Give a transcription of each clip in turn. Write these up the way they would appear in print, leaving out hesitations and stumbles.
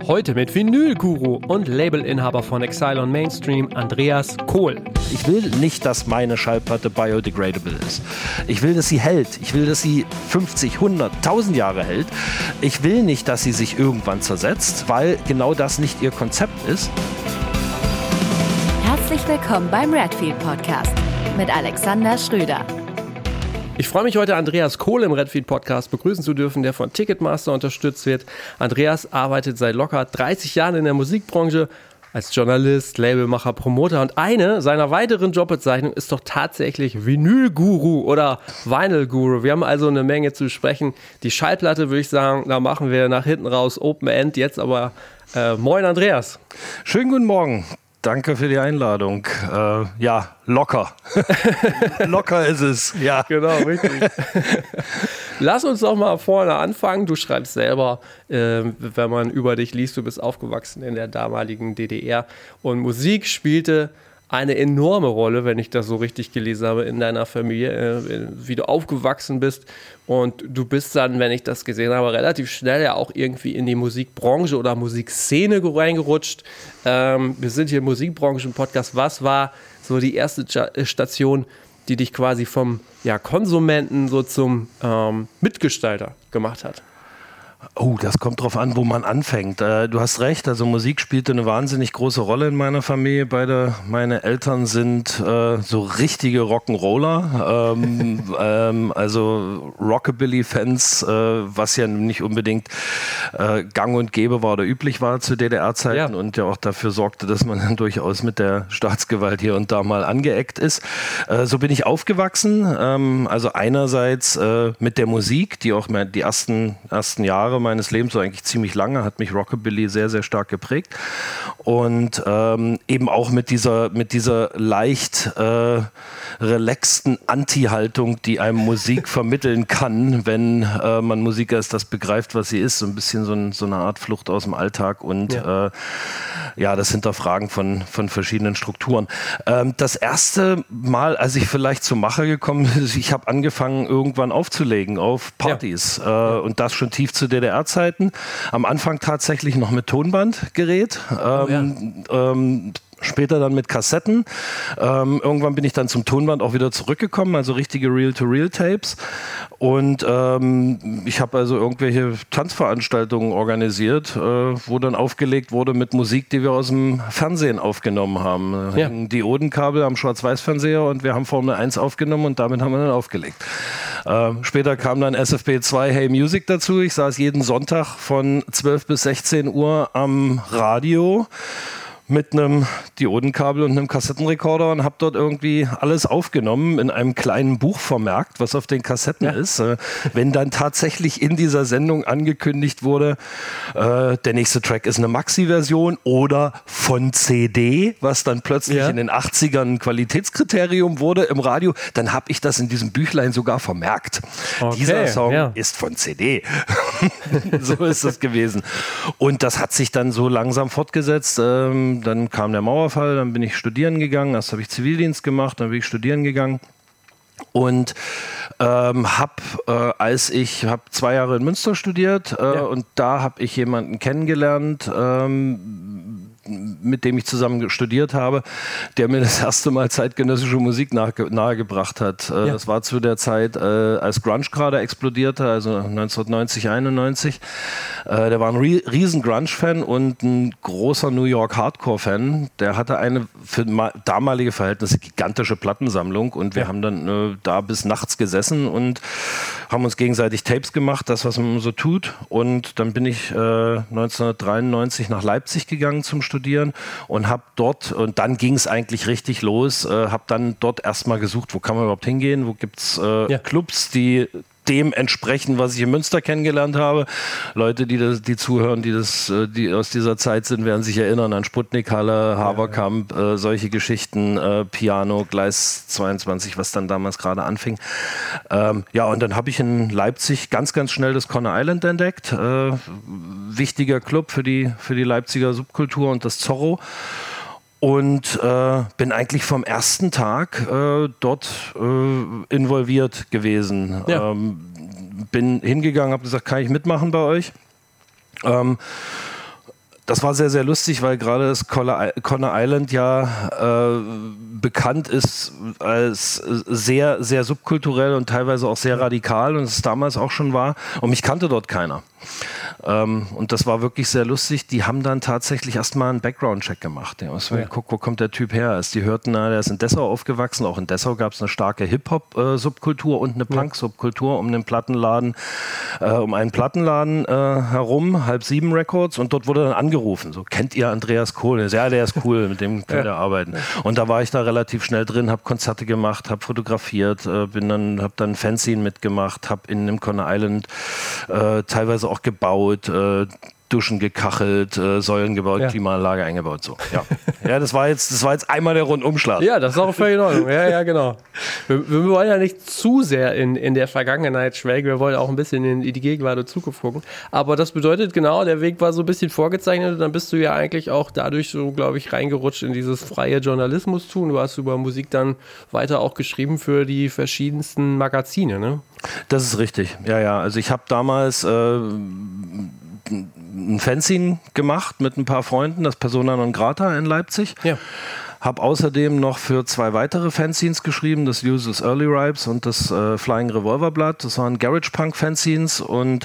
Heute mit Vinyl-Guru und Labelinhaber von Exile on Mainstream, Andreas Kohl. Ich will nicht, dass meine Schallplatte biodegradable ist. Ich will, dass sie hält. Ich will, dass sie 50, 100, 1000 Jahre hält. Ich will nicht, dass sie sich irgendwann zersetzt, weil genau das nicht ihr Konzept ist. Herzlich willkommen beim Redfield Podcast mit Alexander Schröder. Ich freue mich heute, Andreas Kohl im Redfield Podcast begrüßen zu dürfen, der von Ticketmaster unterstützt wird. Andreas arbeitet seit locker 30 Jahren in der Musikbranche als Journalist, Labelmacher, Promoter und eine seiner weiteren Jobbezeichnungen ist doch tatsächlich Vinyl-Guru oder Vinyl-Guru. Wir haben also eine Menge zu besprechen. Die Schallplatte, würde ich sagen, da machen wir nach hinten raus Open End. Jetzt aber moin Andreas. Schönen guten Morgen. Danke für die Einladung. Ja, locker. Locker ist es. Ja, genau, richtig. Lass uns doch mal vorne anfangen. Du schreibst selber, wenn man über dich liest, du bist aufgewachsen in der damaligen DDR und Musik spielte eine enorme Rolle, wenn ich das so richtig gelesen habe, in deiner Familie, wie du aufgewachsen bist. Und du bist dann, wenn ich das gesehen habe, relativ schnell ja auch irgendwie in die Musikbranche oder Musikszene reingerutscht. Wir sind hier im Musikbranchen-Podcast. Was war so die erste Station, die dich quasi vom Konsumenten so zum Mitgestalter gemacht hat? Oh, das kommt drauf an, wo man anfängt. Du hast recht, also Musik spielte eine wahnsinnig große Rolle in meiner Familie. Meine Eltern sind so richtige Rock'n'Roller, also Rockabilly-Fans, was ja nicht unbedingt gang und gäbe war oder üblich war zu DDR-Zeiten und ja auch dafür sorgte, dass man dann durchaus mit der Staatsgewalt hier und da mal angeeckt ist. So bin ich aufgewachsen, also einerseits mit der Musik, die auch die ersten Jahre meines Lebens, so eigentlich ziemlich lange, hat mich Rockabilly sehr, sehr stark geprägt. Und eben auch mit dieser leicht relaxten Anti-Haltung, die einem Musik vermitteln kann, wenn man Musiker ist, das begreift, was sie ist. So ein bisschen so eine Art Flucht aus dem Alltag und das Hinterfragen von verschiedenen Strukturen. Das erste Mal, als ich vielleicht zum Macher gekommen bin, ich habe angefangen, irgendwann aufzulegen auf Partys. Und das schon tief zu DDR-Zeiten. Am Anfang tatsächlich noch mit Tonbandgerät. Später dann mit Kassetten. Irgendwann bin ich dann zum Tonband auch wieder zurückgekommen, also richtige Reel-to-Reel-Tapes. Und ich habe also irgendwelche Tanzveranstaltungen organisiert, wo dann aufgelegt wurde mit Musik, die wir aus dem Fernsehen aufgenommen haben. Hingen Diodenkabel am Schwarz-Weiß-Fernseher und wir haben Formel 1 aufgenommen und damit haben wir dann aufgelegt. Später kam dann SFB 2 Hey Music dazu. Ich saß jeden Sonntag von 12 bis 16 Uhr am Radio mit einem Diodenkabel und einem Kassettenrekorder und habe dort irgendwie alles aufgenommen, in einem kleinen Buch vermerkt, was auf den Kassetten ist. Wenn dann tatsächlich in dieser Sendung angekündigt wurde, der nächste Track ist eine Maxi-Version oder von CD, was dann plötzlich in den 80ern ein Qualitätskriterium wurde im Radio, dann habe ich das in diesem Büchlein sogar vermerkt. Okay, dieser Song ist von CD. So ist es gewesen. Und das hat sich dann so langsam fortgesetzt. Dann kam der Mauerfall, dann bin ich studieren gegangen, erst habe ich Zivildienst gemacht, dann bin ich studieren gegangen und habe 2 Jahre in Münster studiert und da habe ich jemanden kennengelernt, mit dem ich zusammen studiert habe, der mir das erste Mal zeitgenössische Musik nahegebracht hat. Das war zu der Zeit, als Grunge gerade explodierte, also 1990, 91. Der war ein riesen Grunge-Fan und ein großer New York Hardcore-Fan. Der hatte eine für damalige Verhältnisse gigantische Plattensammlung und wir haben dann da bis nachts gesessen und haben uns gegenseitig Tapes gemacht, das, was man so tut. Und dann bin ich 1993 nach Leipzig gegangen zum Studieren und habe dort, und dann ging es eigentlich richtig los, habe dann dort erstmal gesucht, wo kann man überhaupt hingehen, wo gibt es Clubs, die dem entsprechen, was ich in Münster kennengelernt habe. Leute, die zuhören, die aus dieser Zeit sind, werden sich erinnern an Sputnikhalle, Haberkamp, solche Geschichten, Piano, Gleis 22, was dann damals gerade anfing. Und dann habe ich in Leipzig ganz, ganz schnell das Conner Island entdeckt. Wichtiger Club für die Leipziger Subkultur und das Zorro. Und bin eigentlich vom ersten Tag dort involviert gewesen. Bin hingegangen, habe gesagt, kann ich mitmachen bei euch? das war sehr, sehr lustig, weil gerade das Conner Island ja bekannt ist als sehr, sehr subkulturell und teilweise auch sehr radikal und es damals auch schon war. Und mich kannte dort keiner. Und das war wirklich sehr lustig. Die haben dann tatsächlich erstmal einen Background-Check gemacht. Ja, geguckt, wo kommt der Typ her? Als die hörten, der ist in Dessau aufgewachsen. Auch in Dessau gab es eine starke Hip-Hop-Subkultur und eine Punk-Subkultur um einen Plattenladen herum, 6:30 Records. Und dort wurde dann angerufen. So, kennt ihr Andreas Kohl? Ja, der ist cool, mit dem könnt ihr arbeiten. Und da war ich da relativ schnell drin, habe Konzerte gemacht, habe fotografiert, habe dann ein Fanzine mitgemacht, habe in dem Conner Island teilweise auch gebaut, Duschen gekachelt, Säulen gebaut, Klimaanlage eingebaut. So. Ja, das war jetzt einmal der Rundumschlag. Ja, das ist auch völlig in Ordnung. Ja, genau. Wir wollen ja nicht zu sehr in der Vergangenheit schwelgen, wir wollen auch ein bisschen in die Gegenwart und Zukunft gucken. Aber das bedeutet genau, der Weg war so ein bisschen vorgezeichnet und dann bist du ja eigentlich auch dadurch so, glaube ich, reingerutscht in dieses freie Journalismus-Tun. Du hast über Musik dann weiter auch geschrieben für die verschiedensten Magazine, ne? Das ist richtig, ja. Also ich habe damals ein Fanzine gemacht mit ein paar Freunden, das Persona non grata in Leipzig. Ja. Habe außerdem noch für 2 weitere Fanzines geschrieben, das Uses Early Ripes und das Flying Revolver Blood. Das waren Garage Punk Fanzines und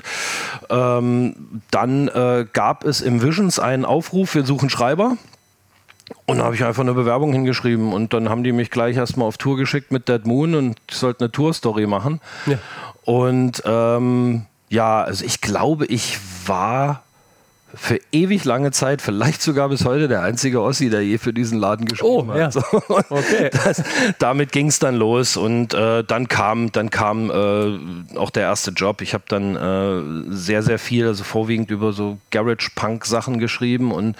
dann gab es im Visions einen Aufruf, wir suchen Schreiber. Und da habe ich einfach eine Bewerbung hingeschrieben und dann haben die mich gleich erstmal auf Tour geschickt mit Dead Moon und ich sollte eine Tour-Story machen. Ja. Und also ich glaube, ich war für ewig lange Zeit, vielleicht sogar bis heute, der einzige Ossi, der je für diesen Laden geschrieben hat. So. Okay. Damit ging es dann los und dann kam auch der erste Job. Ich habe dann sehr, sehr viel, also vorwiegend über so Garage-Punk-Sachen geschrieben und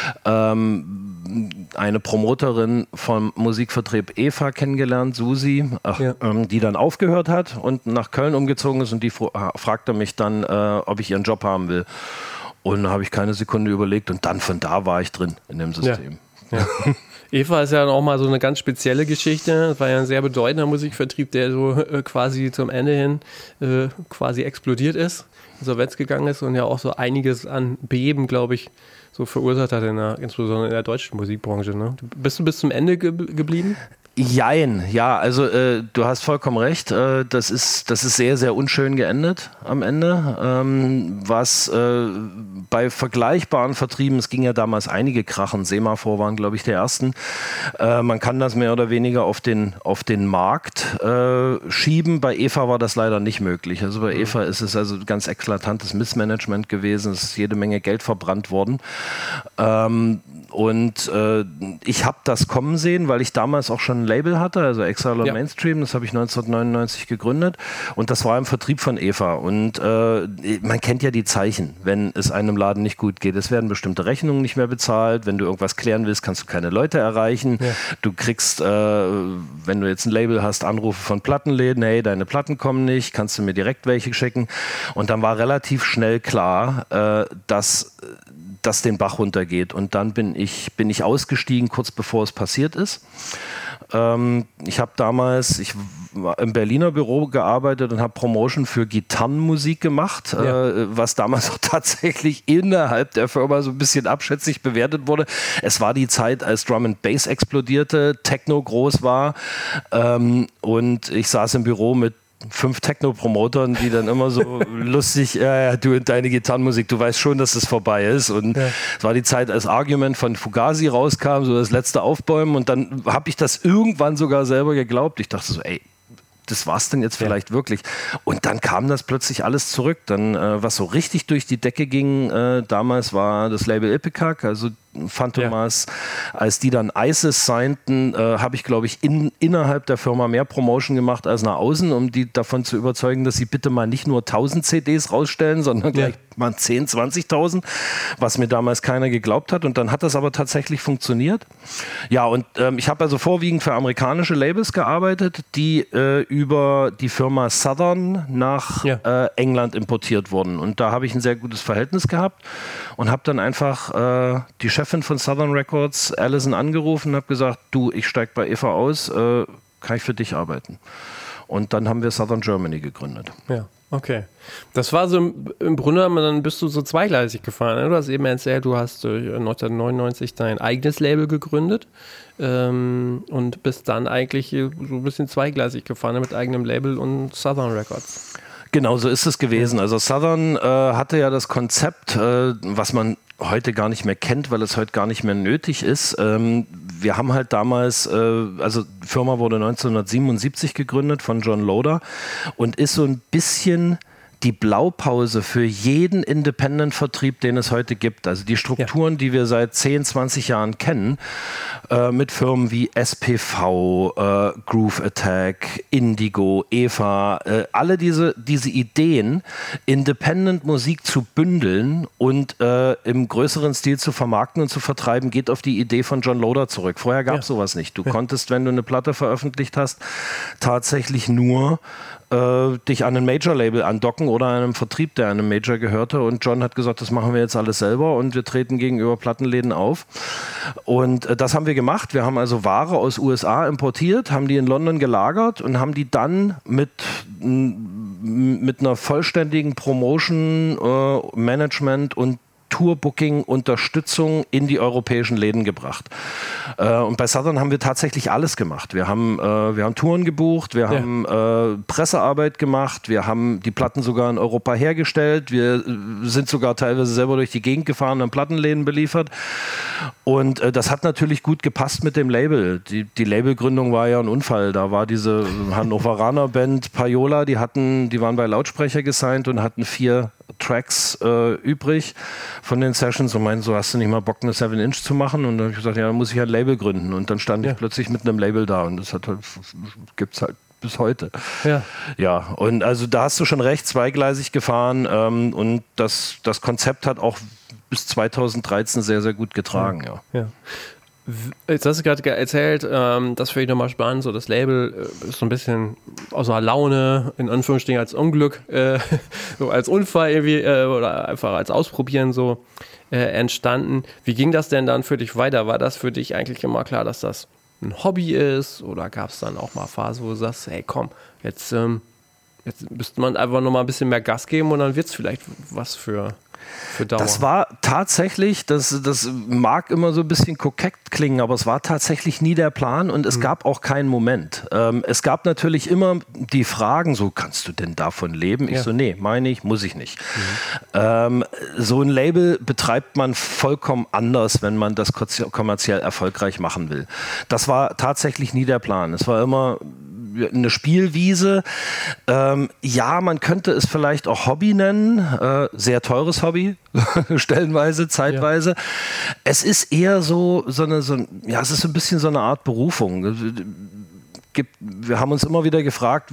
eine Promoterin vom Musikvertrieb Eva kennengelernt, Susi, die dann aufgehört hat und nach Köln umgezogen ist und die fragte mich dann, ob ich ihren Job haben will. Und da habe ich keine Sekunde überlegt und dann von da war ich drin in dem System. Ja. Eva ist ja dann auch mal so eine ganz spezielle Geschichte. Das war ja ein sehr bedeutender Musikvertrieb, der so quasi zum Ende hin quasi explodiert ist, insolvenz gegangen ist und ja auch so einiges an Beben, glaube ich, so verursacht hat, insbesondere in der deutschen Musikbranche. Ne? Bist du bis zum Ende geblieben? Jein, ja, also du hast vollkommen recht, das ist sehr, sehr unschön geendet am Ende, was bei vergleichbaren Vertrieben, es ging ja damals einige Krachen, Semaphore waren glaube ich die ersten, man kann das mehr oder weniger auf den Markt schieben, bei Eva war das leider nicht möglich, also bei Eva ist es also ganz eklatantes Missmanagement gewesen, es ist jede Menge Geld verbrannt worden und ich habe das kommen sehen, weil ich damals auch schon ein Label hatte, also Exile on Mainstream, das habe ich 1999 gegründet und das war im Vertrieb von Eva und man kennt ja die Zeichen, wenn es einem Laden nicht gut geht. Es werden bestimmte Rechnungen nicht mehr bezahlt, wenn du irgendwas klären willst, kannst du keine Leute erreichen. Ja. Du kriegst, wenn du jetzt ein Label hast, Anrufe von Plattenläden, hey, deine Platten kommen nicht, kannst du mir direkt welche schicken und dann war relativ schnell klar, dass das den Bach runtergeht und dann bin ich ausgestiegen, kurz bevor es passiert ist. Ich habe damals, im Berliner Büro gearbeitet und habe Promotion für Gitarrenmusik gemacht, was damals auch tatsächlich innerhalb der Firma so ein bisschen abschätzig bewertet wurde. Es war die Zeit, als Drum and Bass explodierte, Techno groß war und ich saß im Büro mit 5 Techno-Promotern, die dann immer so lustig, du und deine Gitarrenmusik, du weißt schon, dass das vorbei ist. Und es war die Zeit, als Argument von Fugazi rauskam, so das letzte Aufbäumen. Und dann habe ich das irgendwann sogar selber geglaubt. Ich dachte so, das war's denn jetzt vielleicht wirklich. Und dann kam das plötzlich alles zurück. Dann, was so richtig durch die Decke ging, damals war das Label Ipecac, also Phantomas, als die dann ISIS signten, habe ich, glaube ich, innerhalb der Firma mehr Promotion gemacht als nach außen, um die davon zu überzeugen, dass sie bitte mal nicht nur 1000 CDs rausstellen, sondern gleich mal 10.000, 20.000, was mir damals keiner geglaubt hat. Und dann hat das aber tatsächlich funktioniert. Ja, und ich habe also vorwiegend für amerikanische Labels gearbeitet, die über die Firma Southern nach England importiert wurden. Und da habe ich ein sehr gutes Verhältnis gehabt und habe dann einfach die Chefin von Southern Records, Allison, angerufen und habe gesagt, du, ich steige bei Eva aus, kann ich für dich arbeiten? Und dann haben wir Southern Germany gegründet. Ja. Okay. Das war so im Grunde, dann bist du so zweigleisig gefahren. Ne? Du hast eben erzählt, du hast 1999 dein eigenes Label gegründet und bist dann eigentlich so ein bisschen zweigleisig gefahren mit eigenem Label und Southern Records. Genau, so ist es gewesen. Also Southern hatte ja das Konzept, was man heute gar nicht mehr kennt, weil es heute gar nicht mehr nötig ist. Wir haben halt damals, also die Firma wurde 1977 gegründet von John Loder und ist so ein bisschen die Blaupause für jeden Independent-Vertrieb, den es heute gibt. Also die Strukturen, die wir seit 10, 20 Jahren kennen, mit Firmen wie SPV, Groove Attack, Indigo, Eva, alle diese Ideen, Independent-Musik zu bündeln und im größeren Stil zu vermarkten und zu vertreiben, geht auf die Idee von John Loder zurück. Vorher gab es sowas nicht. Du konntest, wenn du eine Platte veröffentlicht hast, tatsächlich nur dich an ein Major-Label andocken oder einem Vertrieb, der einem Major gehörte. Und John hat gesagt, das machen wir jetzt alles selber und wir treten gegenüber Plattenläden auf. Und das haben wir gemacht. Wir haben also Ware aus USA importiert, haben die in London gelagert und haben die dann mit einer vollständigen Promotion, Management und Tourbooking-Unterstützung in die europäischen Läden gebracht. Und bei Southern haben wir tatsächlich alles gemacht. Wir haben Touren gebucht, wir haben Pressearbeit gemacht, wir haben die Platten sogar in Europa hergestellt, wir sind sogar teilweise selber durch die Gegend gefahren und Plattenläden beliefert. Und das hat natürlich gut gepasst mit dem Label. Die Labelgründung war ja ein Unfall. Da war diese Hannoveraner Band Payola, die waren bei Lautsprecher gesigned und hatten 4 Tracks übrig von den Sessions und meinten so, hast du nicht mal Bock, eine 7-Inch zu machen? Und dann habe ich gesagt, ja, dann muss ich ein Label gründen. Und dann stand ich plötzlich mit einem Label da und das gibt es halt bis heute. Ja, und also da hast du schon recht, zweigleisig gefahren und das Konzept hat auch bis 2013 sehr, sehr gut getragen. Ja. Jetzt hast du gerade erzählt, das finde ich nochmal spannend, so das Label ist so ein bisschen außer Laune, in Anführungsstrichen als Unglück, so als Unfall irgendwie oder einfach als Ausprobieren so entstanden. Wie ging das denn dann für dich weiter? War das für dich eigentlich immer klar, dass das ein Hobby ist oder gab es dann auch mal Phasen, wo du sagst, hey komm, jetzt müsste man einfach nochmal ein bisschen mehr Gas geben und dann wird es vielleicht was für Dauer. Das war tatsächlich, das mag immer so ein bisschen kokett klingen, aber es war tatsächlich nie der Plan und es gab auch keinen Moment. Es gab natürlich immer die Fragen, so, kannst du denn davon leben? Ich so, nee, meine ich, muss ich nicht. So ein Label betreibt man vollkommen anders, wenn man das kommerziell erfolgreich machen will. Das war tatsächlich nie der Plan. Es war immer eine Spielwiese. Ja, man könnte es vielleicht auch Hobby nennen. Sehr teures Hobby, stellenweise, zeitweise. Ja. Es ist eher es ist ein bisschen so eine Art Berufung. Wir haben uns immer wieder gefragt,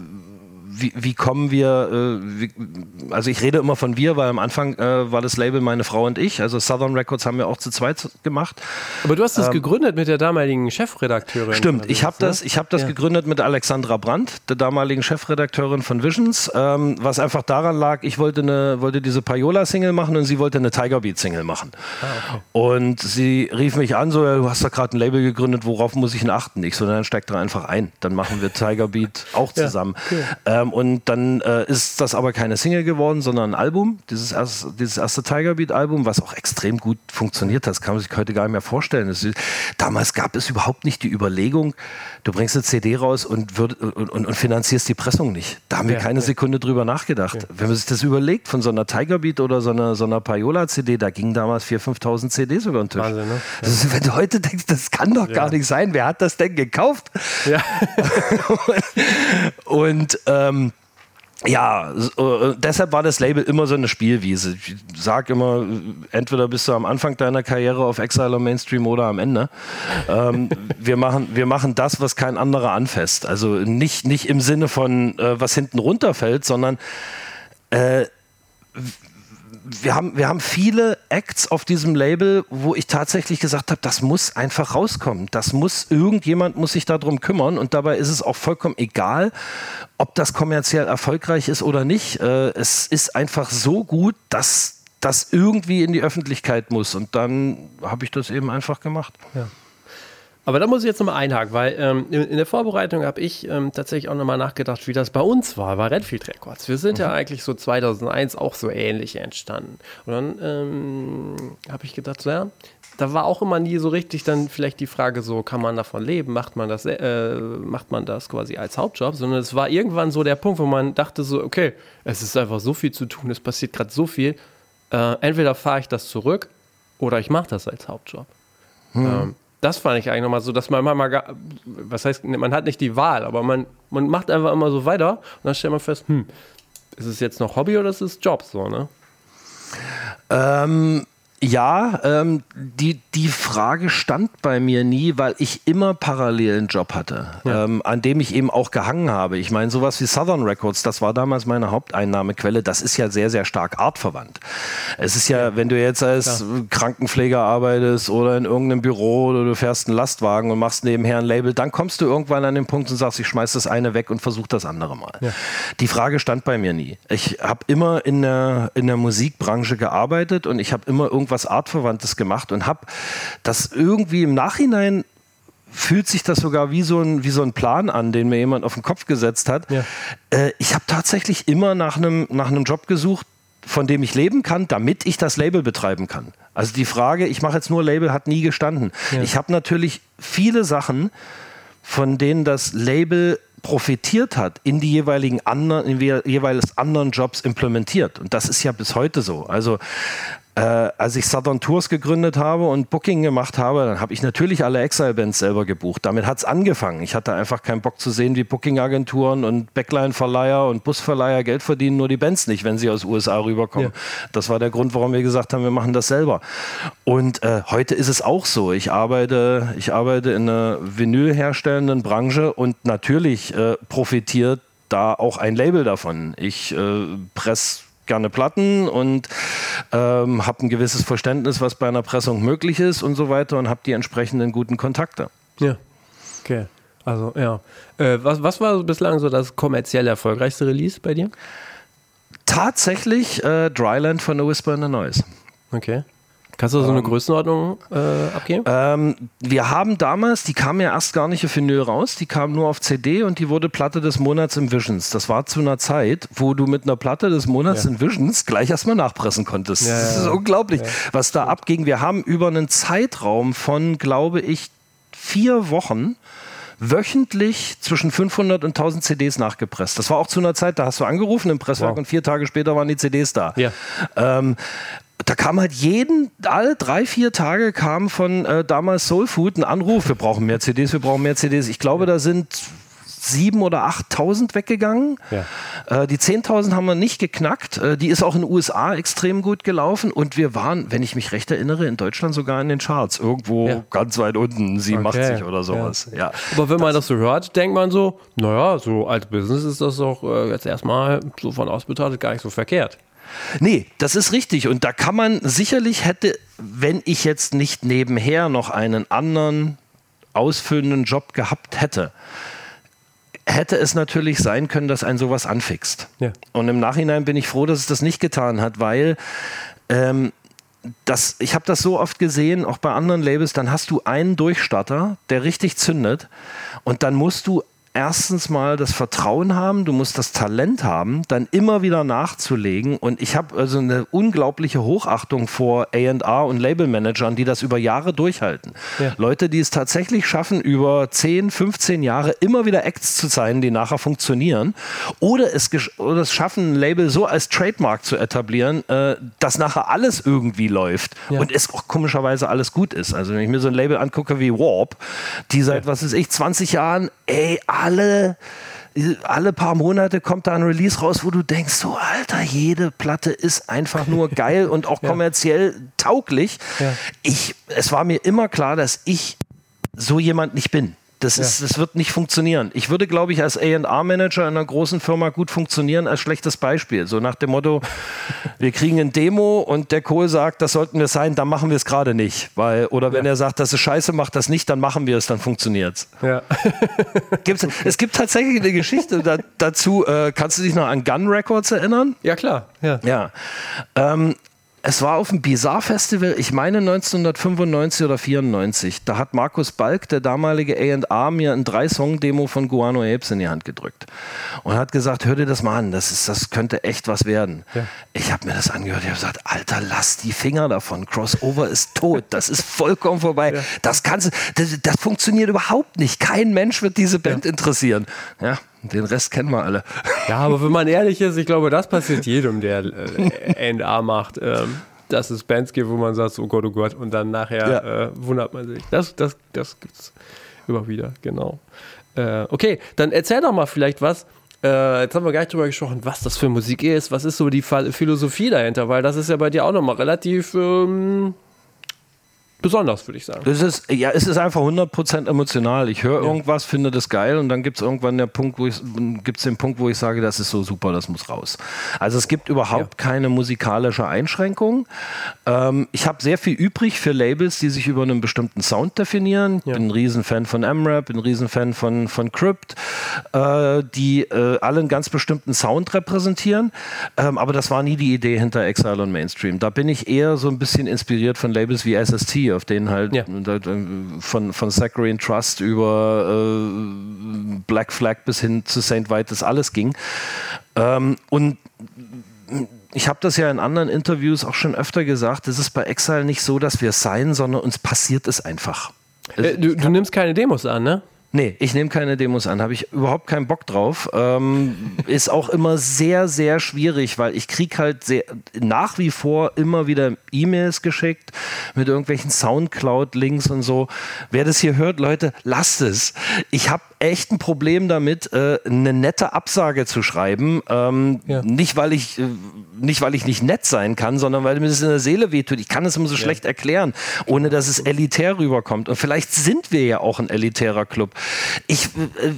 wie kommen wir, also ich rede immer von wir, weil am Anfang war das Label meine Frau und ich, also Southern Records haben wir auch zu zweit gemacht. Aber du hast das gegründet mit der damaligen Chefredakteurin. Stimmt, ich habe das gegründet mit Alexandra Brandt, der damaligen Chefredakteurin von Visions, was einfach daran lag, ich wollte diese Payola-Single machen und sie wollte eine Tiger Beat-Single machen. Okay. Und sie rief mich an, so, ja, du hast da gerade ein Label gegründet, worauf muss ich denn achten? Ich so, dann steig da einfach ein, dann machen wir Tiger Beat auch zusammen. Ja, cool. Und dann ist das aber keine Single geworden, sondern ein Album, dieses erste Tiger Beat Album, was auch extrem gut funktioniert hat. Das kann man sich heute gar nicht mehr vorstellen. Damals gab es überhaupt nicht die Überlegung, du bringst eine CD raus und finanzierst die Pressung nicht. Da haben wir keine Sekunde drüber nachgedacht. Ja. Wenn man sich das überlegt, von so einer Tiger Beat oder so einer Payola-CD, da gingen damals 4.000, 5.000 CDs über den Tisch. Wahnsinn, ne? Ja. Wenn du heute denkst, das kann doch gar nicht sein, wer hat das denn gekauft? Ja. Und deshalb war das Label immer so eine Spielwiese. Ich sage immer, entweder bist du am Anfang deiner Karriere auf Exile oder Mainstream oder am Ende. Wir machen das, was kein anderer anfasst. Also nicht im Sinne von, was hinten runterfällt, sondern wir haben viele Acts auf diesem Label, wo ich tatsächlich gesagt habe, das muss einfach rauskommen. Irgendjemand muss sich darum kümmern und dabei ist es auch vollkommen egal, ob das kommerziell erfolgreich ist oder nicht. Es ist einfach so gut, dass das irgendwie in die Öffentlichkeit muss und dann habe ich das eben einfach gemacht. Ja. Aber da muss ich jetzt nochmal einhaken, weil in der Vorbereitung habe ich tatsächlich auch nochmal nachgedacht, wie das bei uns war, bei Redfield Records. Wir sind ja eigentlich so 2001 auch so ähnlich entstanden. Und dann habe ich gedacht, so, ja, da war auch immer nie so richtig dann vielleicht die Frage so, kann man davon leben, macht man das quasi als Hauptjob, sondern es war irgendwann so der Punkt, wo man dachte so, okay, es ist einfach so viel zu tun, es passiert gerade so viel, entweder fahre ich das zurück oder ich mache das als Hauptjob. Das fand ich eigentlich nochmal so, dass man mal, was heißt, man hat nicht die Wahl, aber man macht einfach immer so weiter und dann stellt man fest, ist es jetzt noch Hobby oder ist es Job so, ne? Die Frage stand bei mir nie, weil ich immer parallel einen Job hatte, an dem ich eben auch gehangen habe. Ich meine, sowas wie Southern Records, das war damals meine Haupteinnahmequelle, das ist ja sehr, sehr stark artverwandt. Es ist ja, wenn du jetzt als Krankenpfleger arbeitest oder in irgendeinem Büro oder du fährst einen Lastwagen und machst nebenher ein Label, dann kommst du irgendwann an den Punkt und sagst, ich schmeiß das eine weg und versuch das andere mal. Ja. Die Frage stand bei mir nie. Ich habe immer in der Musikbranche gearbeitet und ich habe immer irgendwas Artverwandtes gemacht und habe das irgendwie im Nachhinein fühlt sich das sogar wie so ein Plan an, den mir jemand auf den Kopf gesetzt hat. Ja. Ich habe tatsächlich immer nach einem Job gesucht, von dem ich leben kann, damit ich das Label betreiben kann. Also die Frage, ich mache jetzt nur Label, hat nie gestanden. Ja. Ich habe natürlich viele Sachen, von denen das Label profitiert hat, in die jeweils anderen Jobs implementiert. Und das ist ja bis heute so. Also als ich Southern Tours gegründet habe und Booking gemacht habe, dann habe ich natürlich alle Exile-Bands selber gebucht. Damit hat es angefangen. Ich hatte einfach keinen Bock zu sehen, wie Booking-Agenturen und Backline-Verleiher und Busverleiher Geld verdienen, nur die Bands nicht, wenn sie aus den USA rüberkommen. Ja. Das war der Grund, warum wir gesagt haben, wir machen das selber. Und heute ist es auch so. Ich arbeite in einer vinylherstellenden Branche und natürlich profitiert da auch ein Label davon. Ich presse gerne Platten und habe ein gewisses Verständnis, was bei einer Pressung möglich ist und so weiter und habe die entsprechenden guten Kontakte. Ja, okay. Also, ja. Was war bislang so das kommerziell erfolgreichste Release bei dir? Tatsächlich Dryland von The Whisper in the Noise. Okay. Kannst du so eine Größenordnung abgeben? Wir haben damals, die kam ja erst gar nicht auf Vinyl raus, die kam nur auf CD und die wurde Platte des Monats im Visions. Das war zu einer Zeit, wo du mit einer Platte des Monats in Visions gleich erstmal nachpressen konntest. Ja, das ist unglaublich, was da abging. Wir haben über einen Zeitraum von, glaube ich, 4 Wochen wöchentlich zwischen 500 und 1000 CDs nachgepresst. Das war auch zu einer Zeit, da hast du angerufen im Presswerk und 4 Tage später waren die CDs da. Ja. Da kam halt alle 3-4 Tage kam von damals Soul Food ein Anruf, wir brauchen mehr CDs. Ich glaube, da sind 7.000 oder 8.000 weggegangen. Ja. Die 10.000 haben wir nicht geknackt. Die ist auch in den USA extrem gut gelaufen und wir waren, wenn ich mich recht erinnere, in Deutschland sogar in den Charts. Irgendwo ganz weit unten, 87 oder sowas. Ja. Aber wenn man das so hört, denkt man so, naja, so als Business ist das doch jetzt erstmal so von außen betrachtet gar nicht so verkehrt. Nee, das ist richtig und da kann man sicherlich wenn ich jetzt nicht nebenher noch einen anderen ausfüllenden Job gehabt hätte es natürlich sein können, dass ein sowas anfixt. Ja. Und im Nachhinein bin ich froh, dass es das nicht getan hat, weil ich habe das so oft gesehen, auch bei anderen Labels, dann hast du einen Durchstarter, der richtig zündet und dann musst du erstens mal das Vertrauen haben, du musst das Talent haben, dann immer wieder nachzulegen und ich habe also eine unglaubliche Hochachtung vor A&R und Labelmanagern, die das über Jahre durchhalten. Ja. Leute, die es tatsächlich schaffen, über 10, 15 Jahre immer wieder Acts zu zeigen, die nachher funktionieren oder es schaffen, ein Label so als Trademark zu etablieren, dass nachher alles irgendwie läuft und es auch komischerweise alles gut ist. Also wenn ich mir so ein Label angucke wie Warp, die seit, 20 Jahren, alle paar Monate kommt da ein Release raus, wo du denkst, so Alter, jede Platte ist einfach nur geil und auch kommerziell tauglich. Ja. Es war mir immer klar, dass ich so jemand nicht bin. Das wird nicht funktionieren. Ich würde, glaube ich, als A&R-Manager in einer großen Firma gut funktionieren als schlechtes Beispiel. So nach dem Motto, wir kriegen ein Demo und der Kohl sagt, das sollten wir sein, dann machen wir es gerade nicht. Oder wenn er sagt, das ist scheiße, macht das nicht, dann machen wir es, dann funktioniert es. Ja. Es gibt tatsächlich eine Geschichte dazu. Kannst du dich noch an Gun Records erinnern? Ja, klar. Ja. Es war auf dem Bizarre Festival, ich meine 1995 oder 94. Da hat Markus Balk, der damalige A&R, mir ein 3-Song-Demo von Guano Apes in die Hand gedrückt. Und hat gesagt, hör dir das mal an, das könnte echt was werden. Ja. Ich habe mir das angehört, ich habe gesagt, Alter, lass die Finger davon. Crossover ist tot, das ist vollkommen vorbei. Ja. Das funktioniert überhaupt nicht. Kein Mensch wird diese Band interessieren. Ja. Den Rest kennen wir alle. Ja, aber wenn man ehrlich ist, ich glaube, das passiert jedem, der A&R macht, dass es Bands gibt, wo man sagt, oh Gott, und dann nachher wundert man sich. Das gibt es immer wieder, genau. Okay, dann erzähl doch mal vielleicht was. Jetzt haben wir gar nicht drüber gesprochen, was das für Musik ist, was ist so die Philosophie dahinter, weil das ist ja bei dir auch nochmal relativ besonders, würde ich sagen. Es ist einfach 100% emotional. Ich höre irgendwas, finde das geil und dann gibt es irgendwann den Punkt, wo ich sage, das ist so super, das muss raus. Also es gibt überhaupt keine musikalische Einschränkung. Ich habe sehr viel übrig für Labels, die sich über einen bestimmten Sound definieren. Ich bin ein Riesenfan von M-Rap, bin ein Riesenfan von Crypt, die alle einen ganz bestimmten Sound repräsentieren. Aber das war nie die Idee hinter Exile und Mainstream. Da bin ich eher so ein bisschen inspiriert von Labels wie SST, auf denen halt von Saccharine Trust über Black Flag bis hin zu Saint White das alles ging. Und ich habe das ja in anderen Interviews auch schon öfter gesagt, es ist bei Exile nicht so, dass wir es sein, sondern uns passiert es einfach. Du nimmst keine Demos an, ne? Nee, ich nehme keine Demos an, habe ich überhaupt keinen Bock drauf. Ist auch immer sehr, sehr schwierig, weil ich kriege halt nach wie vor immer wieder E-Mails geschickt mit irgendwelchen Soundcloud-Links und so. Wer das hier hört, Leute, lasst es. Ich habe echt ein Problem damit, eine nette Absage zu schreiben. Nicht, weil ich nicht nett sein kann, sondern weil mir das in der Seele wehtut. Ich kann es immer so schlecht erklären, ohne dass es elitär rüberkommt. Und vielleicht sind wir ja auch ein elitärer Club. Ich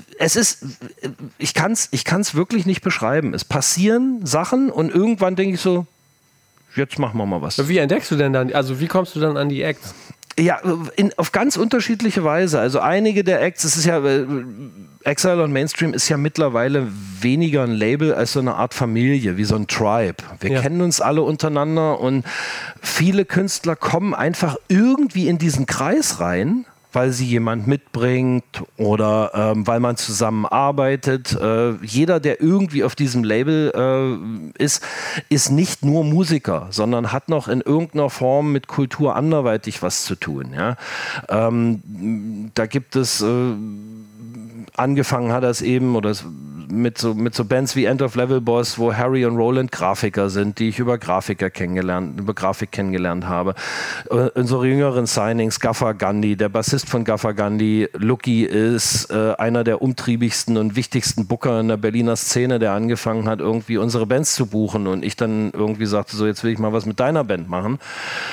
kann es wirklich nicht beschreiben. Es passieren Sachen und irgendwann denke ich so, jetzt machen wir mal was. Wie entdeckst du denn dann, also wie kommst du dann an die Acts? Ja, auf ganz unterschiedliche Weise. Also einige der Acts, es ist ja, Exile und Mainstream ist ja mittlerweile weniger ein Label als so eine Art Familie, wie so ein Tribe. Wir kennen uns alle untereinander und viele Künstler kommen einfach irgendwie in diesen Kreis rein, weil sie jemand mitbringt oder weil man zusammenarbeitet. Jeder, der irgendwie auf diesem Label ist nicht nur Musiker, sondern hat noch in irgendeiner Form mit Kultur anderweitig was zu tun. Ja? Da gibt es, angefangen hat das eben, oder mit so Bands wie End of Level Boss, wo Harry und Roland Grafiker sind, die ich über Grafik kennengelernt habe. Unsere jüngeren Signings, Gaffer Gandhi, der Bassist von Gaffer Gandhi, Lucky ist einer der umtriebigsten und wichtigsten Booker in der Berliner Szene, der angefangen hat, irgendwie unsere Bands zu buchen und ich dann irgendwie sagte, so jetzt will ich mal was mit deiner Band machen.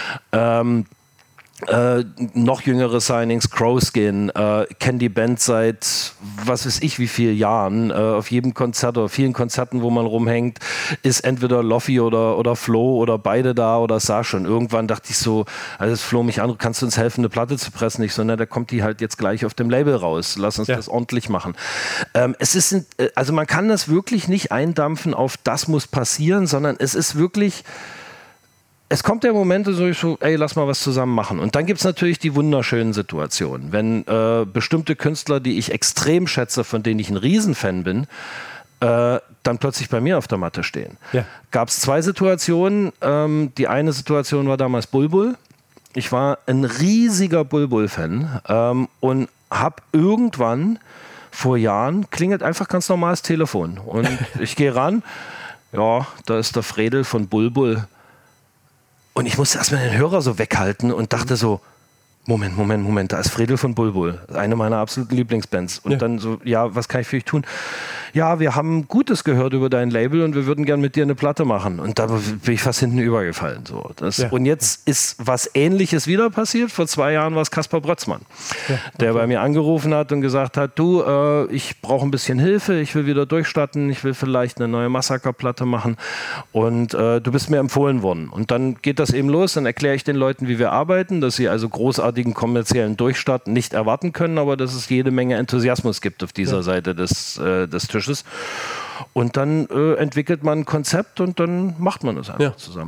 Noch jüngere Signings, Crowskin, kennen die Band seit was weiß ich wie vielen Jahren. Auf jedem Konzert oder vielen Konzerten, wo man rumhängt, ist entweder Loffi oder Flo oder beide da oder Sasch. Und irgendwann dachte ich so, als Flo mich an, kannst du uns helfen, eine Platte zu pressen? Ich so, da kommt die halt jetzt gleich auf dem Label raus. Lass uns das ordentlich machen. Also man kann das wirklich nicht eindampfen auf das muss passieren, sondern es ist wirklich... Es kommt der Moment, so ich so, ey, lass mal was zusammen machen. Und dann gibt es natürlich die wunderschönen Situationen. Wenn bestimmte Künstler, die ich extrem schätze, von denen ich ein Riesenfan bin, dann plötzlich bei mir auf der Matte stehen. Ja. Gab es 2 Situationen. Die eine Situation war damals Bulbul. Ich war ein riesiger Bulbul-Fan und habe irgendwann vor Jahren, klingelt einfach ganz normal das Telefon. Und ich gehe ran, ja, da ist der Fredel von Bulbul. Und ich musste erstmal den Hörer so weghalten und dachte so, Moment, da ist Fredel von Bulbul, eine meiner absoluten Lieblingsbands. Und dann so, ja, was kann ich für dich tun? Ja, wir haben Gutes gehört über dein Label und wir würden gern mit dir eine Platte machen. Und da bin ich fast hinten übergefallen. So. Und jetzt ist was Ähnliches wieder passiert. Vor 2 Jahren war es Kaspar Brötzmann, der bei mir angerufen hat und gesagt hat, du, ich brauche ein bisschen Hilfe, ich will wieder durchstarten, ich will vielleicht eine neue Massaker-Platte machen und du bist mir empfohlen worden. Und dann geht das eben los, dann erkläre ich den Leuten, wie wir arbeiten, dass sie also großartigen kommerziellen Durchstart nicht erwarten können, aber dass es jede Menge Enthusiasmus gibt auf dieser Seite des Tisches. Und dann entwickelt man ein Konzept und dann macht man es einfach zusammen.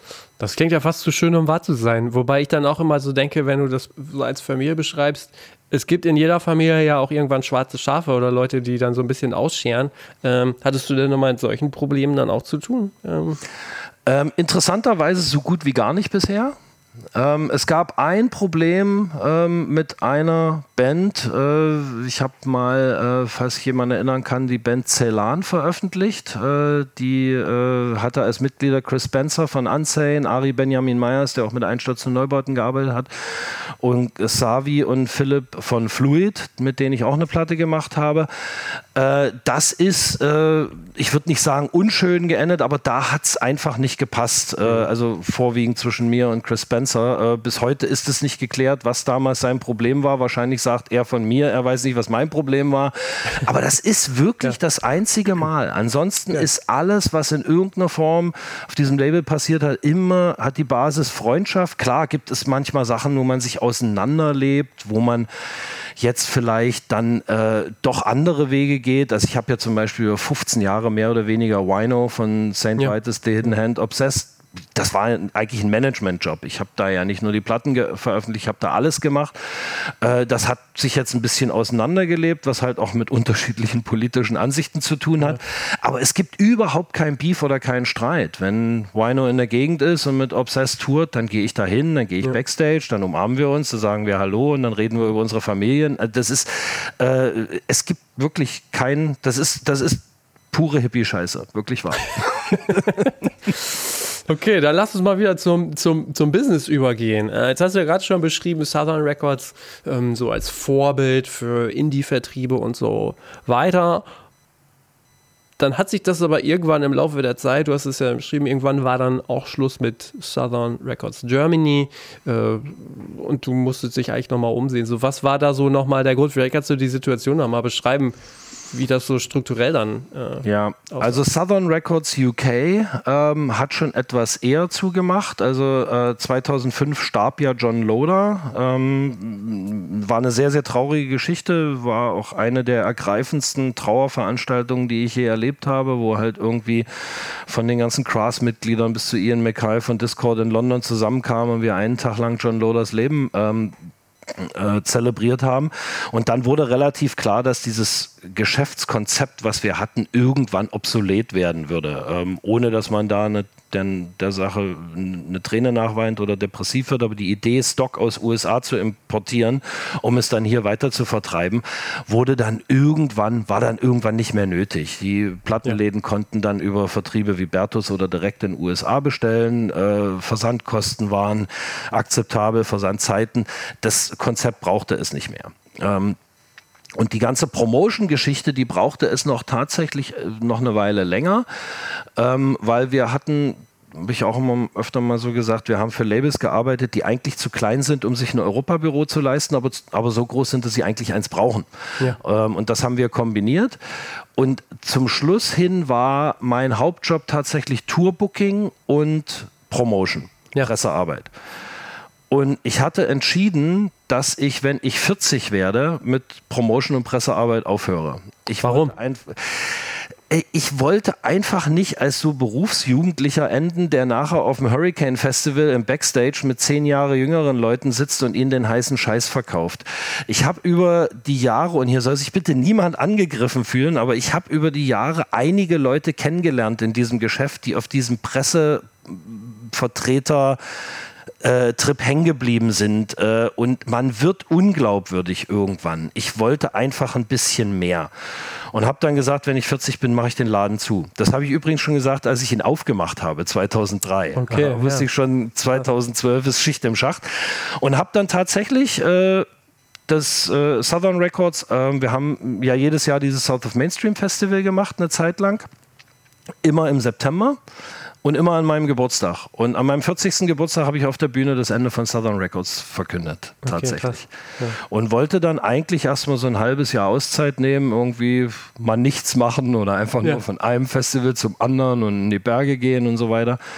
Das klingt ja fast zu schön, um wahr zu sein. Wobei ich dann auch immer so denke, wenn du das so als Familie beschreibst, es gibt in jeder Familie ja auch irgendwann schwarze Schafe oder Leute, die dann so ein bisschen ausscheren. Hattest du denn nochmal mit solchen Problemen dann auch zu tun? Interessanterweise so gut wie gar nicht bisher. Es gab ein Problem mit einer Band. Ich habe mal, falls sich jemand erinnern kann, die Band Celan veröffentlicht. Die hatte als Mitglieder Chris Spencer von Unsane, Ari Benjamin Myers, der auch mit Einstürzen Neubauten gearbeitet hat, und Savi und Philipp von Fluid, mit denen ich auch eine Platte gemacht habe. Das ist, ich würde nicht sagen unschön geendet, aber da hat es einfach nicht gepasst. Also vorwiegend zwischen mir und Chris Spencer. Bis heute ist es nicht geklärt, was damals sein Problem war. Wahrscheinlich sagt er von mir, er weiß nicht, was mein Problem war. Aber das ist wirklich das einzige Mal. Ansonsten ist alles, was in irgendeiner Form auf diesem Label passiert hat, immer hat die Basis Freundschaft. Klar gibt es manchmal Sachen, wo man sich auseinanderlebt, wo man jetzt vielleicht dann doch andere Wege geht. Also ich habe ja zum Beispiel über 15 Jahre mehr oder weniger Wino von St. Vitus, The Hidden Hand, Obsessed. Das war eigentlich ein Management-Job. Ich habe da ja nicht nur die Platten veröffentlicht, ich habe da alles gemacht. Das hat sich jetzt ein bisschen auseinandergelebt, was halt auch mit unterschiedlichen politischen Ansichten zu tun hat. Aber es gibt überhaupt kein Beef oder keinen Streit. Wenn Wino in der Gegend ist und mit Obsessed tourt, dann gehe ich da hin, dann gehe ich Backstage, dann umarmen wir uns, dann sagen wir Hallo und dann reden wir über unsere Familien. Das ist, es gibt wirklich keinen, das ist pure Hippie-Scheiße, wirklich wahr. Okay, dann lass uns mal wieder zum Business übergehen. Jetzt hast du ja gerade schon beschrieben, Southern Records so als Vorbild für Indie-Vertriebe und so weiter. Dann hat sich das aber irgendwann im Laufe der Zeit, du hast es ja beschrieben, irgendwann war dann auch Schluss mit Southern Records Germany und du musstest dich eigentlich nochmal umsehen. So, was war da so nochmal der Grund? Vielleicht kannst du die Situation nochmal beschreiben, wie das so strukturell dann aussah. Also Southern Records UK hat schon etwas eher zugemacht. Also 2005 starb ja John Loder. War eine sehr, sehr traurige Geschichte. War auch eine der ergreifendsten Trauerveranstaltungen, die ich je erlebt habe, wo halt irgendwie von den ganzen Crass-Mitgliedern bis zu Ian Mackay von Discord in London zusammenkamen und wir einen Tag lang John Loders Leben zelebriert haben. Und dann wurde relativ klar, dass dieses Geschäftskonzept, was wir hatten, irgendwann obsolet werden würde. Ohne dass man da der Sache eine Träne nachweint oder depressiv wird. Aber die Idee, Stock aus USA zu importieren, um es dann hier weiter zu vertreiben, war dann irgendwann nicht mehr nötig. Die Plattenläden konnten dann über Vertriebe wie Bertus oder direkt in den USA bestellen. Versandkosten waren akzeptabel, Versandzeiten. Das Konzept brauchte es nicht mehr. Und die ganze Promotion-Geschichte, die brauchte es tatsächlich noch eine Weile länger, weil wir hatten, habe ich auch immer öfter mal so gesagt, wir haben für Labels gearbeitet, die eigentlich zu klein sind, um sich ein Europabüro zu leisten, aber so groß sind, dass sie eigentlich eins brauchen. Ja. Und das haben wir kombiniert. Und zum Schluss hin war mein Hauptjob tatsächlich Tourbooking und Promotion, Pressearbeit. Und ich hatte entschieden, dass ich, wenn ich 40 werde, mit Promotion und Pressearbeit aufhöre. Warum? Ich wollte einfach nicht als so Berufsjugendlicher enden, der nachher auf dem Hurricane Festival im Backstage mit 10 Jahre jüngeren Leuten sitzt und ihnen den heißen Scheiß verkauft. Ich habe über die Jahre, und hier soll sich bitte niemand angegriffen fühlen, aber ich habe über die Jahre einige Leute kennengelernt in diesem Geschäft, die auf diesem Pressevertreter Trip hängen geblieben sind und man wird unglaubwürdig irgendwann. Ich wollte einfach ein bisschen mehr und habe dann gesagt, wenn ich 40 bin, mache ich den Laden zu. Das habe ich übrigens schon gesagt, als ich ihn aufgemacht habe, 2003. Okay, da wusste ich schon, 2012 ist Schicht im Schacht und habe dann tatsächlich das Southern Records, wir haben ja jedes Jahr dieses South of Mainstream Festival gemacht, eine Zeit lang, immer im September. Und immer an meinem Geburtstag. Und an meinem 40. Geburtstag habe ich auf der Bühne das Ende von Southern Records verkündet. Tatsächlich. Okay, und wollte dann eigentlich erstmal so ein halbes Jahr Auszeit nehmen, irgendwie mal nichts machen oder einfach nur von einem Festival zum anderen und in die Berge gehen und so weiter.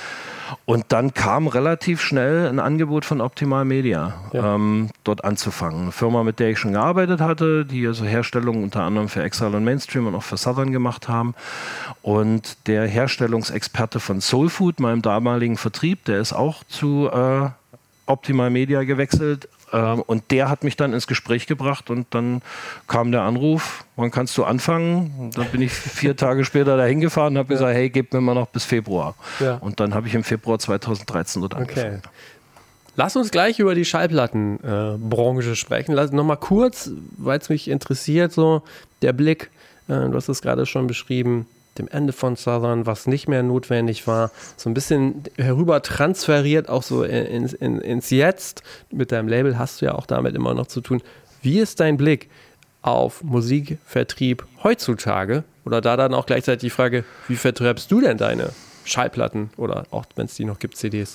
Und dann kam relativ schnell ein Angebot von Optimal Media, dort anzufangen. Eine Firma, mit der ich schon gearbeitet hatte, die also Herstellung unter anderem für Exile und Mainstream und auch für Southern gemacht haben. Und der Herstellungsexperte von Soul Food, meinem damaligen Vertrieb, der ist auch zu Optimal Media gewechselt. Und der hat mich dann ins Gespräch gebracht und dann kam der Anruf, wann kannst du anfangen? Und dann bin ich 4 Tage später dahin gefahren und habe gesagt, hey, gib mir mal noch bis Februar. Ja. Und dann habe ich im Februar 2013 dort angefangen. Lass uns gleich über die Schallplattenbranche sprechen. Lass noch mal kurz, weil es mich interessiert, so der Blick, du hast es gerade schon beschrieben, dem Ende von Southern, was nicht mehr notwendig war, so ein bisschen herüber transferiert, auch so ins Jetzt. Mit deinem Label hast du ja auch damit immer noch zu tun. Wie ist dein Blick auf Musikvertrieb heutzutage? Oder da dann auch gleichzeitig die Frage, wie vertreibst du denn deine Schallplatten oder auch, wenn es die noch gibt, CDs?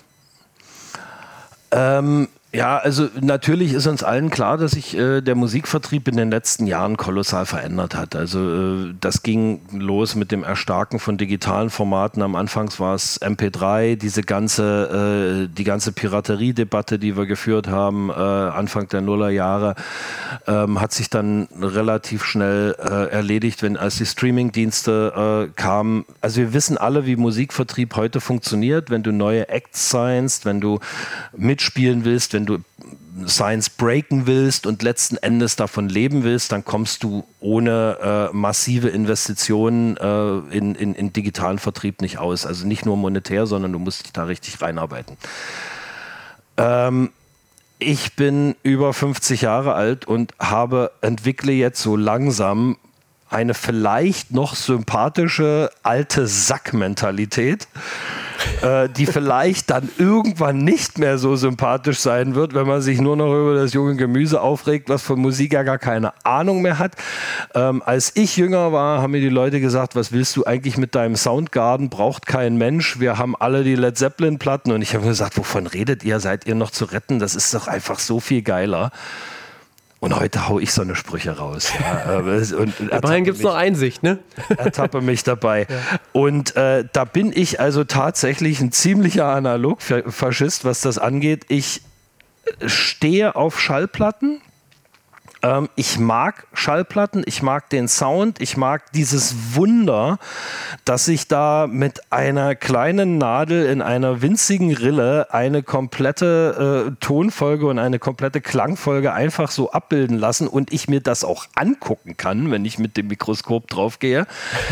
Ja, also natürlich ist uns allen klar, dass sich der Musikvertrieb in den letzten Jahren kolossal verändert hat. Also das ging los mit dem Erstarken von digitalen Formaten. Am Anfang war es MP3, die ganze Piraterie-Debatte, die wir geführt haben, Anfang der Nullerjahre, hat sich dann relativ schnell erledigt, als die Streaming-Dienste kamen. Also wir wissen alle, wie Musikvertrieb heute funktioniert. Wenn du neue Acts signst, wenn du mitspielen willst, wenn du Science breaken willst und letzten Endes davon leben willst, dann kommst du ohne massive Investitionen in digitalen Vertrieb nicht aus. Also nicht nur monetär, sondern du musst dich da richtig reinarbeiten. Ich bin über 50 Jahre alt und entwickle jetzt so langsam eine vielleicht noch sympathische alte Sack-Mentalität, die vielleicht dann irgendwann nicht mehr so sympathisch sein wird, wenn man sich nur noch über das junge Gemüse aufregt, was von Musik ja gar keine Ahnung mehr hat. Als ich jünger war, haben mir die Leute gesagt, was willst du eigentlich mit deinem Soundgarden? Braucht kein Mensch. Wir haben alle die Led Zeppelin-Platten. Und ich habe gesagt, wovon redet ihr? Seid ihr noch zu retten? Das ist doch einfach so viel geiler. Und heute hau ich so eine Sprüche raus. Ja. Immerhin gibt es noch Einsicht, ne? Ertappe mich dabei. Ja. Und da bin ich also tatsächlich ein ziemlicher Analogfaschist, was das angeht. Ich stehe auf Schallplatten. Ich mag Schallplatten, ich mag den Sound, ich mag dieses Wunder, dass sich da mit einer kleinen Nadel in einer winzigen Rille eine komplette Tonfolge und eine komplette Klangfolge einfach so abbilden lassen und ich mir das auch angucken kann, wenn ich mit dem Mikroskop drauf gehe.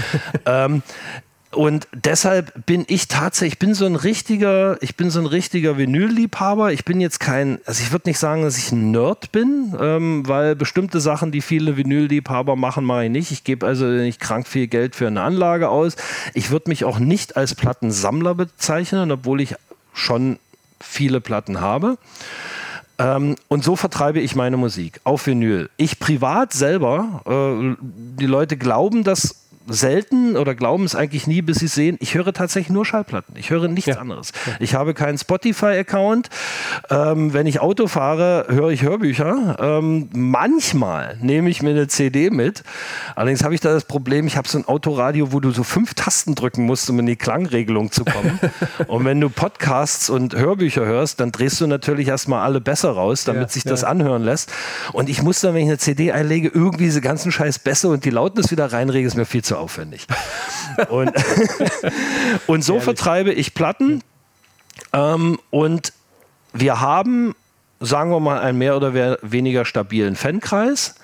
Und deshalb bin ich so ein richtiger Vinyl-Liebhaber. Ich bin jetzt ich würde nicht sagen, dass ich ein Nerd bin, weil bestimmte Sachen, die viele Vinyl-Liebhaber machen, mache ich nicht. Ich gebe also nicht krank viel Geld für eine Anlage aus. Ich würde mich auch nicht als Plattensammler bezeichnen, obwohl ich schon viele Platten habe. Und so vertreibe ich meine Musik auf Vinyl. Ich privat selber, die Leute glauben das selten oder glauben es eigentlich nie, bis sie es sehen. Ich höre tatsächlich nur Schallplatten. Ich höre nichts anderes. Ja. Ich habe keinen Spotify-Account. Wenn ich Auto fahre, höre ich Hörbücher. Manchmal nehme ich mir eine CD mit. Allerdings habe ich da das Problem, ich habe so ein Autoradio, wo du so 5 Tasten drücken musst, um in die Klangregelung zu kommen. Und wenn du Podcasts und Hörbücher hörst, dann drehst du natürlich erstmal alle besser raus, damit sich das anhören lässt. Und ich muss dann, wenn ich eine CD einlege, irgendwie diese ganzen scheiß Bässe und die Lautnis wieder reinrege, ist mir viel zu aufwendig. Und so vertreibe ich Platten. Und wir haben, sagen wir mal, einen mehr oder weniger stabilen Fankreis.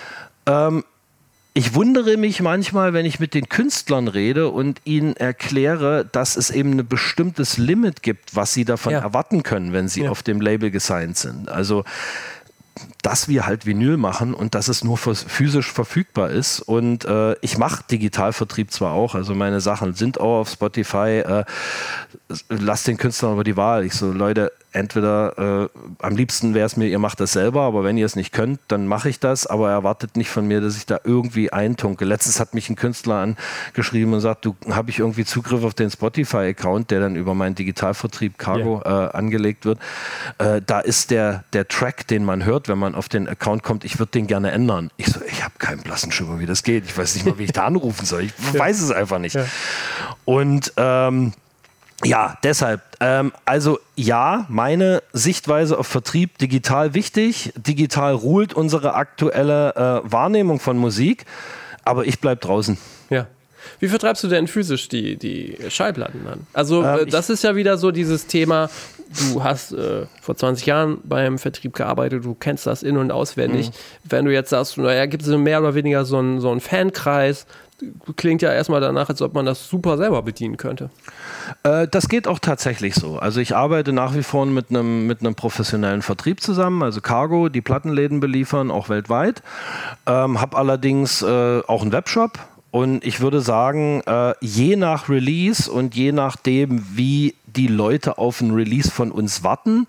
Ich wundere mich manchmal, wenn ich mit den Künstlern rede und ihnen erkläre, dass es eben ein bestimmtes Limit gibt, was sie davon erwarten können, wenn sie auf dem Label gesigned sind. Also dass wir halt Vinyl machen und dass es nur physisch verfügbar ist. Und ich mache Digitalvertrieb zwar auch, also meine Sachen sind auch auf Spotify. Lasst den Künstlern aber die Wahl. Ich so, Leute, entweder am liebsten wäre es mir, ihr macht das selber, aber wenn ihr es nicht könnt, dann mache ich das, aber erwartet nicht von mir, dass ich da irgendwie eintunke. Letztens hat mich ein Künstler angeschrieben und sagt, du, habe ich irgendwie Zugriff auf den Spotify-Account, der dann über meinen Digitalvertrieb Cargo angelegt wird. Da ist der Track, den man hört, wenn man auf den Account kommt, ich würde den gerne ändern. Ich so, ich habe keinen blassen Schimmer, wie das geht. Ich weiß nicht mal, wie ich da anrufen soll. Ich weiß es einfach nicht. Ja. Und Ja, deshalb. Also ja, meine Sichtweise auf Vertrieb digital wichtig. Digital ruht unsere aktuelle Wahrnehmung von Musik, aber ich bleibe draußen. Ja. Wie vertreibst du denn physisch die Schallplatten an? Also das ist ja wieder so dieses Thema, du hast vor 20 Jahren beim Vertrieb gearbeitet, du kennst das in- und auswendig. Wenn du jetzt sagst, naja, gibt es mehr oder weniger so einen Fankreis, klingt ja erstmal danach, als ob man das super selber bedienen könnte. Das geht auch tatsächlich so. Also ich arbeite nach wie vor mit einem professionellen Vertrieb zusammen, also Cargo, die Plattenläden beliefern, auch weltweit. Habe allerdings auch einen Webshop. Und ich würde sagen, je nach Release und je nachdem, wie die Leute auf ein Release von uns warten,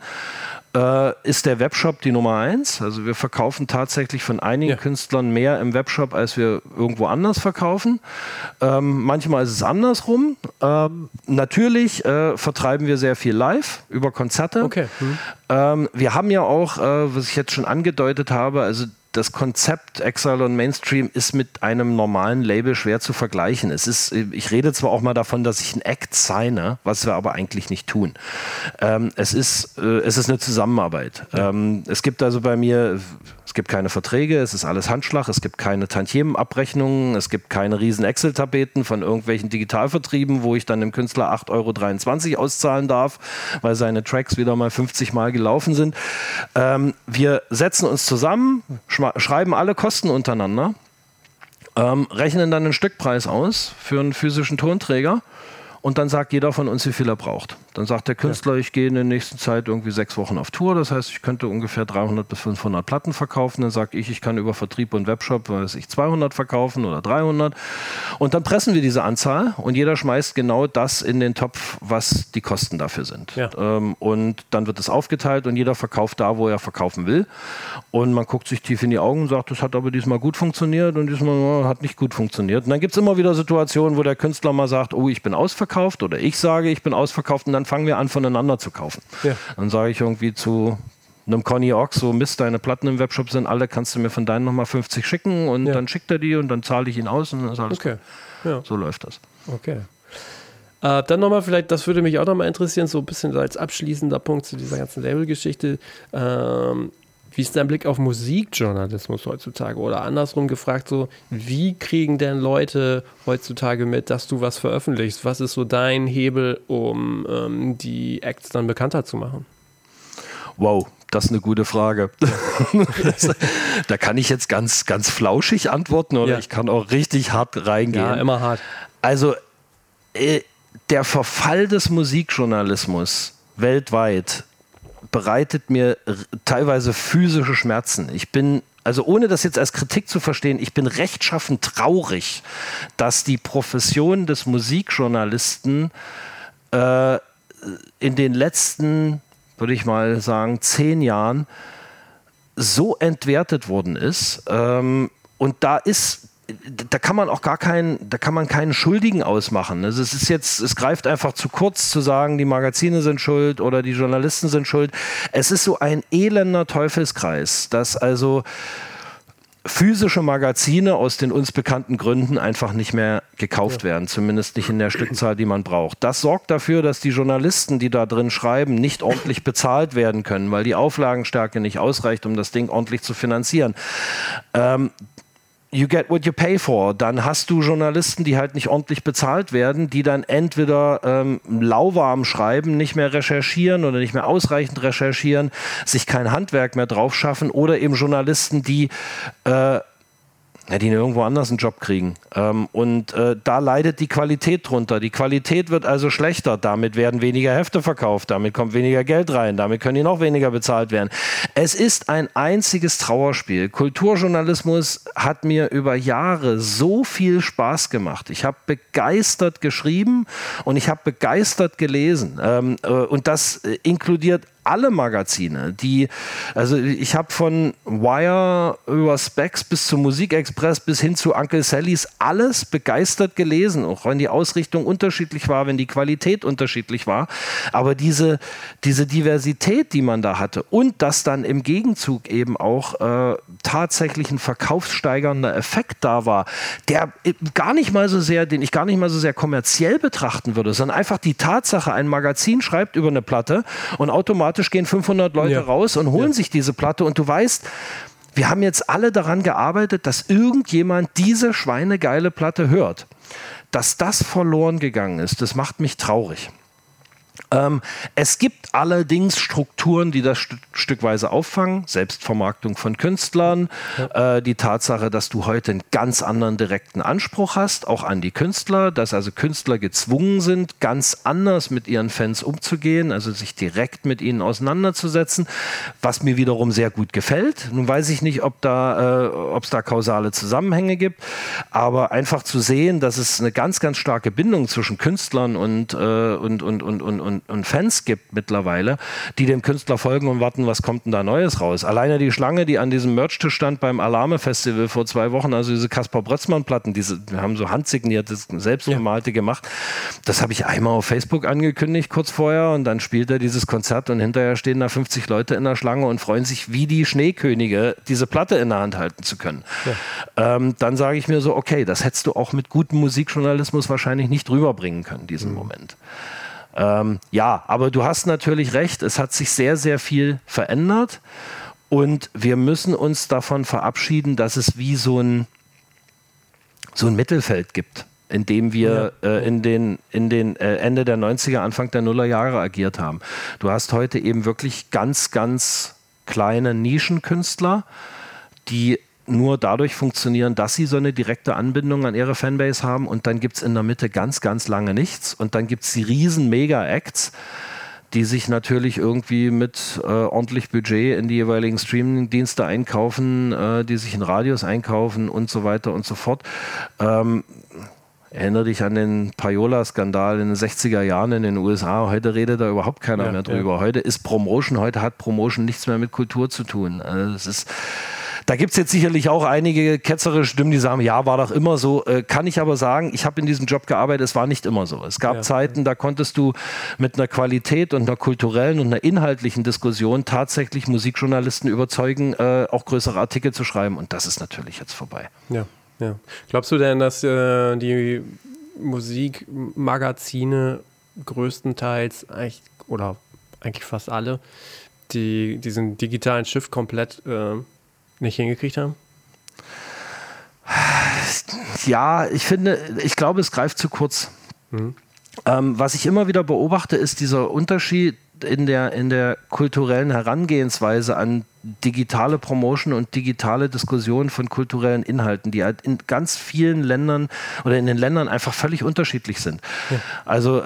ist der Webshop die Nummer 1. Also wir verkaufen tatsächlich von einigen Künstlern mehr im Webshop, als wir irgendwo anders verkaufen. Manchmal ist es andersrum. Natürlich vertreiben wir sehr viel live über Konzerte. Okay. Wir haben ja auch, was ich jetzt schon angedeutet habe, also das Konzept Exile und Mainstream ist mit einem normalen Label schwer zu vergleichen. Ich rede zwar auch mal davon, dass ich einen Act signe, was wir aber eigentlich nicht tun. Es ist eine Zusammenarbeit. Ja. Es gibt also bei mir, es gibt keine Verträge, es ist alles Handschlag, es gibt keine Tantiemenabrechnungen, es gibt keine riesen Excel-Tabellen von irgendwelchen Digitalvertrieben, wo ich dann dem Künstler 8,23 € auszahlen darf, weil seine Tracks wieder mal 50 Mal gelaufen sind. Wir setzen uns zusammen, schreiben alle Kosten untereinander, rechnen dann einen Stückpreis aus für einen physischen Tonträger und dann sagt jeder von uns, wie viel er braucht. Dann sagt der Künstler, ich gehe in der nächsten Zeit irgendwie 6 Wochen auf Tour, das heißt, ich könnte ungefähr 300 bis 500 Platten verkaufen. Dann sage ich kann über Vertrieb und Webshop, 200 verkaufen oder 300. Und dann pressen wir diese Anzahl und jeder schmeißt genau das in den Topf, was die Kosten dafür sind. Ja. Und dann wird es aufgeteilt und jeder verkauft da, wo er verkaufen will. Und man guckt sich tief in die Augen und sagt, das hat aber diesmal gut funktioniert und diesmal hat nicht gut funktioniert. Und dann gibt es immer wieder Situationen, wo der Künstler mal sagt, oh, ich bin ausverkauft oder ich sage, ich bin ausverkauft und dann fangen wir an, voneinander zu kaufen. Ja. Dann sage ich irgendwie zu einem Conny Ox, so Mist, deine Platten im Webshop sind alle, kannst du mir von deinen nochmal 50 schicken und dann schickt er die und dann zahle ich ihn aus und dann ist alles gut. Ja. So läuft das. Okay. Dann nochmal vielleicht, das würde mich auch nochmal interessieren, so ein bisschen als abschließender Punkt zu dieser ganzen Label-Geschichte. Wie ist dein Blick auf Musikjournalismus heutzutage? Oder andersrum gefragt, so, wie kriegen denn Leute heutzutage mit, dass du was veröffentlichst? Was ist so dein Hebel, um die Acts dann bekannter zu machen? Wow, das ist eine gute Frage. Da kann ich jetzt ganz, ganz flauschig antworten oder ich kann auch richtig hart reingehen. Ja, immer hart. Also, der Verfall des Musikjournalismus weltweit bereitet mir teilweise physische Schmerzen. Also ohne das jetzt als Kritik zu verstehen, ich bin rechtschaffend traurig, dass die Profession des Musikjournalisten in den letzten, würde ich mal sagen, 10 Jahren so entwertet worden ist. Und da kann man auch keinen Schuldigen ausmachen. Also es greift einfach zu kurz zu sagen, die Magazine sind schuld oder die Journalisten sind schuld. Es ist so ein elender Teufelskreis, dass also physische Magazine aus den uns bekannten Gründen einfach nicht mehr gekauft werden, zumindest nicht in der Stückzahl, die man braucht. Das sorgt dafür, dass die Journalisten, die da drin schreiben, nicht ordentlich bezahlt werden können, weil die Auflagenstärke nicht ausreicht, um das Ding ordentlich zu finanzieren. You get what you pay for. Dann hast du Journalisten, die halt nicht ordentlich bezahlt werden, die dann entweder lauwarm schreiben, nicht mehr recherchieren oder nicht mehr ausreichend recherchieren, sich kein Handwerk mehr drauf schaffen oder eben Journalisten, die irgendwo anders einen Job kriegen. Da leidet die Qualität drunter. Die Qualität wird also schlechter. Damit werden weniger Hefte verkauft. Damit kommt weniger Geld rein. Damit können die noch weniger bezahlt werden. Es ist ein einziges Trauerspiel. Kulturjournalismus hat mir über Jahre so viel Spaß gemacht. Ich habe begeistert geschrieben und ich habe begeistert gelesen. Und das inkludiert alle Magazine, also ich habe von Wire über Specs bis zu Musikexpress bis hin zu Uncle Sallys alles begeistert gelesen, auch wenn die Ausrichtung unterschiedlich war, wenn die Qualität unterschiedlich war. Aber diese Diversität, die man da hatte und dass dann im Gegenzug eben auch tatsächlich ein verkaufssteigernder Effekt da war, den ich gar nicht mal so sehr kommerziell betrachten würde, sondern einfach die Tatsache, ein Magazin schreibt über eine Platte und automatisch gehen 500 Leute raus und holen sich diese Platte und du weißt, wir haben jetzt alle daran gearbeitet, dass irgendjemand diese schweinegeile Platte hört. Dass das verloren gegangen ist, das macht mich traurig. Es gibt allerdings Strukturen, die das stückweise auffangen. Selbstvermarktung von Künstlern, die Tatsache, dass du heute einen ganz anderen direkten Anspruch hast, auch an die Künstler, dass also Künstler gezwungen sind, ganz anders mit ihren Fans umzugehen, also sich direkt mit ihnen auseinanderzusetzen, was mir wiederum sehr gut gefällt. Nun weiß ich nicht, ob es da kausale Zusammenhänge gibt, aber einfach zu sehen, dass es eine ganz, ganz starke Bindung zwischen Künstlern und Fans gibt mittlerweile, die dem Künstler folgen und warten, was kommt denn da Neues raus. Alleine die Schlange, die an diesem Merch-Tisch stand beim Alarme-Festival vor 2 Wochen, also diese Kaspar-Brötzmann-Platten, wir haben so handsignierte, selbstbemalte gemacht. Das habe ich einmal auf Facebook angekündigt, kurz vorher, und dann spielt er dieses Konzert und hinterher stehen da 50 Leute in der Schlange und freuen sich wie die Schneekönige, diese Platte in der Hand halten zu können. Ja. Dann sage ich mir so, okay, das hättest du auch mit gutem Musikjournalismus wahrscheinlich nicht rüberbringen können, diesen Moment. Ja, aber du hast natürlich recht, es hat sich sehr, sehr viel verändert und wir müssen uns davon verabschieden, dass es wie so ein Mittelfeld gibt, in dem wir in den Ende der 90er, Anfang der Nullerjahre agiert haben. Du hast heute eben wirklich ganz, ganz kleine Nischenkünstler, die nur dadurch funktionieren, dass sie so eine direkte Anbindung an ihre Fanbase haben, und dann gibt es in der Mitte ganz, ganz lange nichts und dann gibt es die riesen Mega-Acts, die sich natürlich irgendwie mit ordentlich Budget in die jeweiligen Streaming-Dienste einkaufen, die sich in Radios einkaufen und so weiter und so fort. Erinnere dich an den Payola-Skandal in den 60er Jahren in den USA. Heute redet da überhaupt keiner mehr drüber. Heute ist Promotion, heute hat Promotion nichts mehr mit Kultur zu tun. Also da gibt es jetzt sicherlich auch einige ketzerische Stimmen, die sagen, ja, war doch immer so. Kann ich aber sagen, ich habe in diesem Job gearbeitet, es war nicht immer so. Es gab Zeiten, da konntest du mit einer Qualität und einer kulturellen und einer inhaltlichen Diskussion tatsächlich Musikjournalisten überzeugen, auch größere Artikel zu schreiben. Und das ist natürlich jetzt vorbei. Ja. Glaubst du denn, dass die Musikmagazine größtenteils eigentlich fast alle diesen digitalen Shift komplett nicht hingekriegt haben? Ja, ich glaube, es greift zu kurz. Was ich immer wieder beobachte, ist dieser Unterschied in der kulturellen Herangehensweise an digitale Promotion und digitale Diskussion von kulturellen Inhalten, die halt in ganz vielen Ländern oder in den Ländern einfach völlig unterschiedlich sind. Ja. Also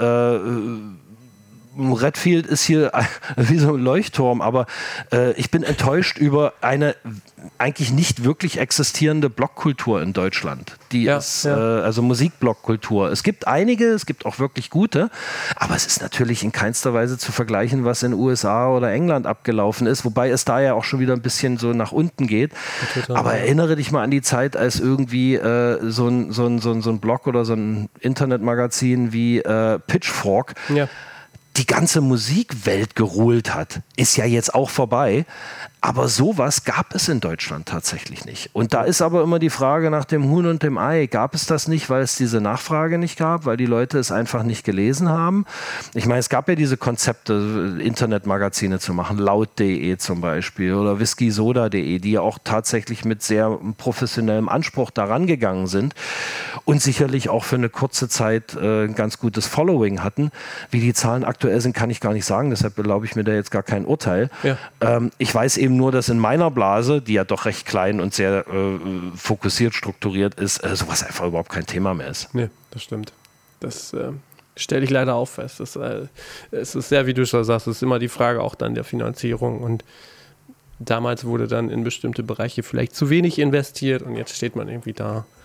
Redfield ist hier wie so ein Leuchtturm, aber ich bin enttäuscht über eine eigentlich nicht wirklich existierende Blogkultur in Deutschland. Also Musikblogkultur. Es gibt einige, es gibt auch wirklich gute, aber es ist natürlich in keinster Weise zu vergleichen, was in USA oder England abgelaufen ist, wobei es da ja auch schon wieder ein bisschen so nach unten geht. Aber erinnere dich mal an die Zeit, als irgendwie so ein Blog oder so ein Internetmagazin wie Pitchfork die ganze Musikwelt geruhlt hat. Ist ja jetzt auch vorbei. Aber sowas gab es in Deutschland tatsächlich nicht. Und da ist aber immer die Frage nach dem Huhn und dem Ei. Gab es das nicht, weil es diese Nachfrage nicht gab, weil die Leute es einfach nicht gelesen haben? Ich meine, es gab ja diese Konzepte, Internetmagazine zu machen, laut.de zum Beispiel oder whiskysoda.de, die ja auch tatsächlich mit sehr professionellem Anspruch daran gegangen sind und sicherlich auch für eine kurze Zeit ein ganz gutes Following hatten. Wie die Zahlen aktuell sind, kann ich gar nicht sagen. Deshalb erlaube ich mir da jetzt gar kein Urteil. Ja. Ich weiß eben nur, dass in meiner Blase, die ja doch recht klein und sehr fokussiert strukturiert ist, sowas einfach überhaupt kein Thema mehr ist. Nee, das stimmt. Das stelle ich leider auch fest. Es ist sehr, wie du schon sagst, es ist immer die Frage auch dann der Finanzierung, und damals wurde dann in bestimmte Bereiche vielleicht zu wenig investiert und jetzt steht man irgendwie da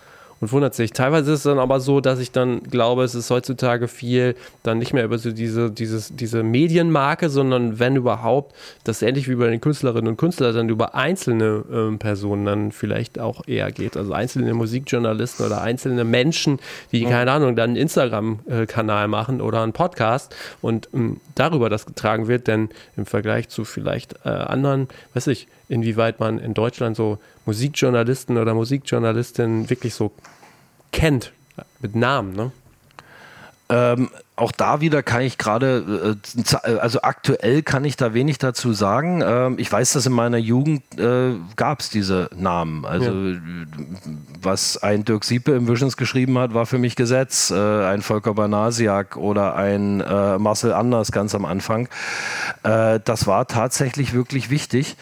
und wundert sich. Teilweise ist es dann aber so, dass ich dann glaube, es ist heutzutage viel dann nicht mehr über so diese Medienmarke, sondern wenn überhaupt, das ähnlich wie bei den Künstlerinnen und Künstlern dann über einzelne Personen dann vielleicht auch eher geht. Also einzelne Musikjournalisten oder einzelne Menschen, die, keine Ahnung, dann einen Instagram-Kanal machen oder einen Podcast und darüber das getragen wird, denn im Vergleich zu vielleicht anderen, weiß ich, inwieweit man in Deutschland so Musikjournalisten oder Musikjournalistinnen wirklich so kennt, mit Namen, ne? Auch da wieder kann ich gerade, also aktuell kann ich da wenig dazu sagen. Ich weiß, dass in meiner Jugend gab es diese Namen. Also was ein Dirk Siepe im Visions geschrieben hat, war für mich Gesetz. Ein Volker Banasiak oder ein Marcel Anders ganz am Anfang. Das war tatsächlich wirklich wichtig.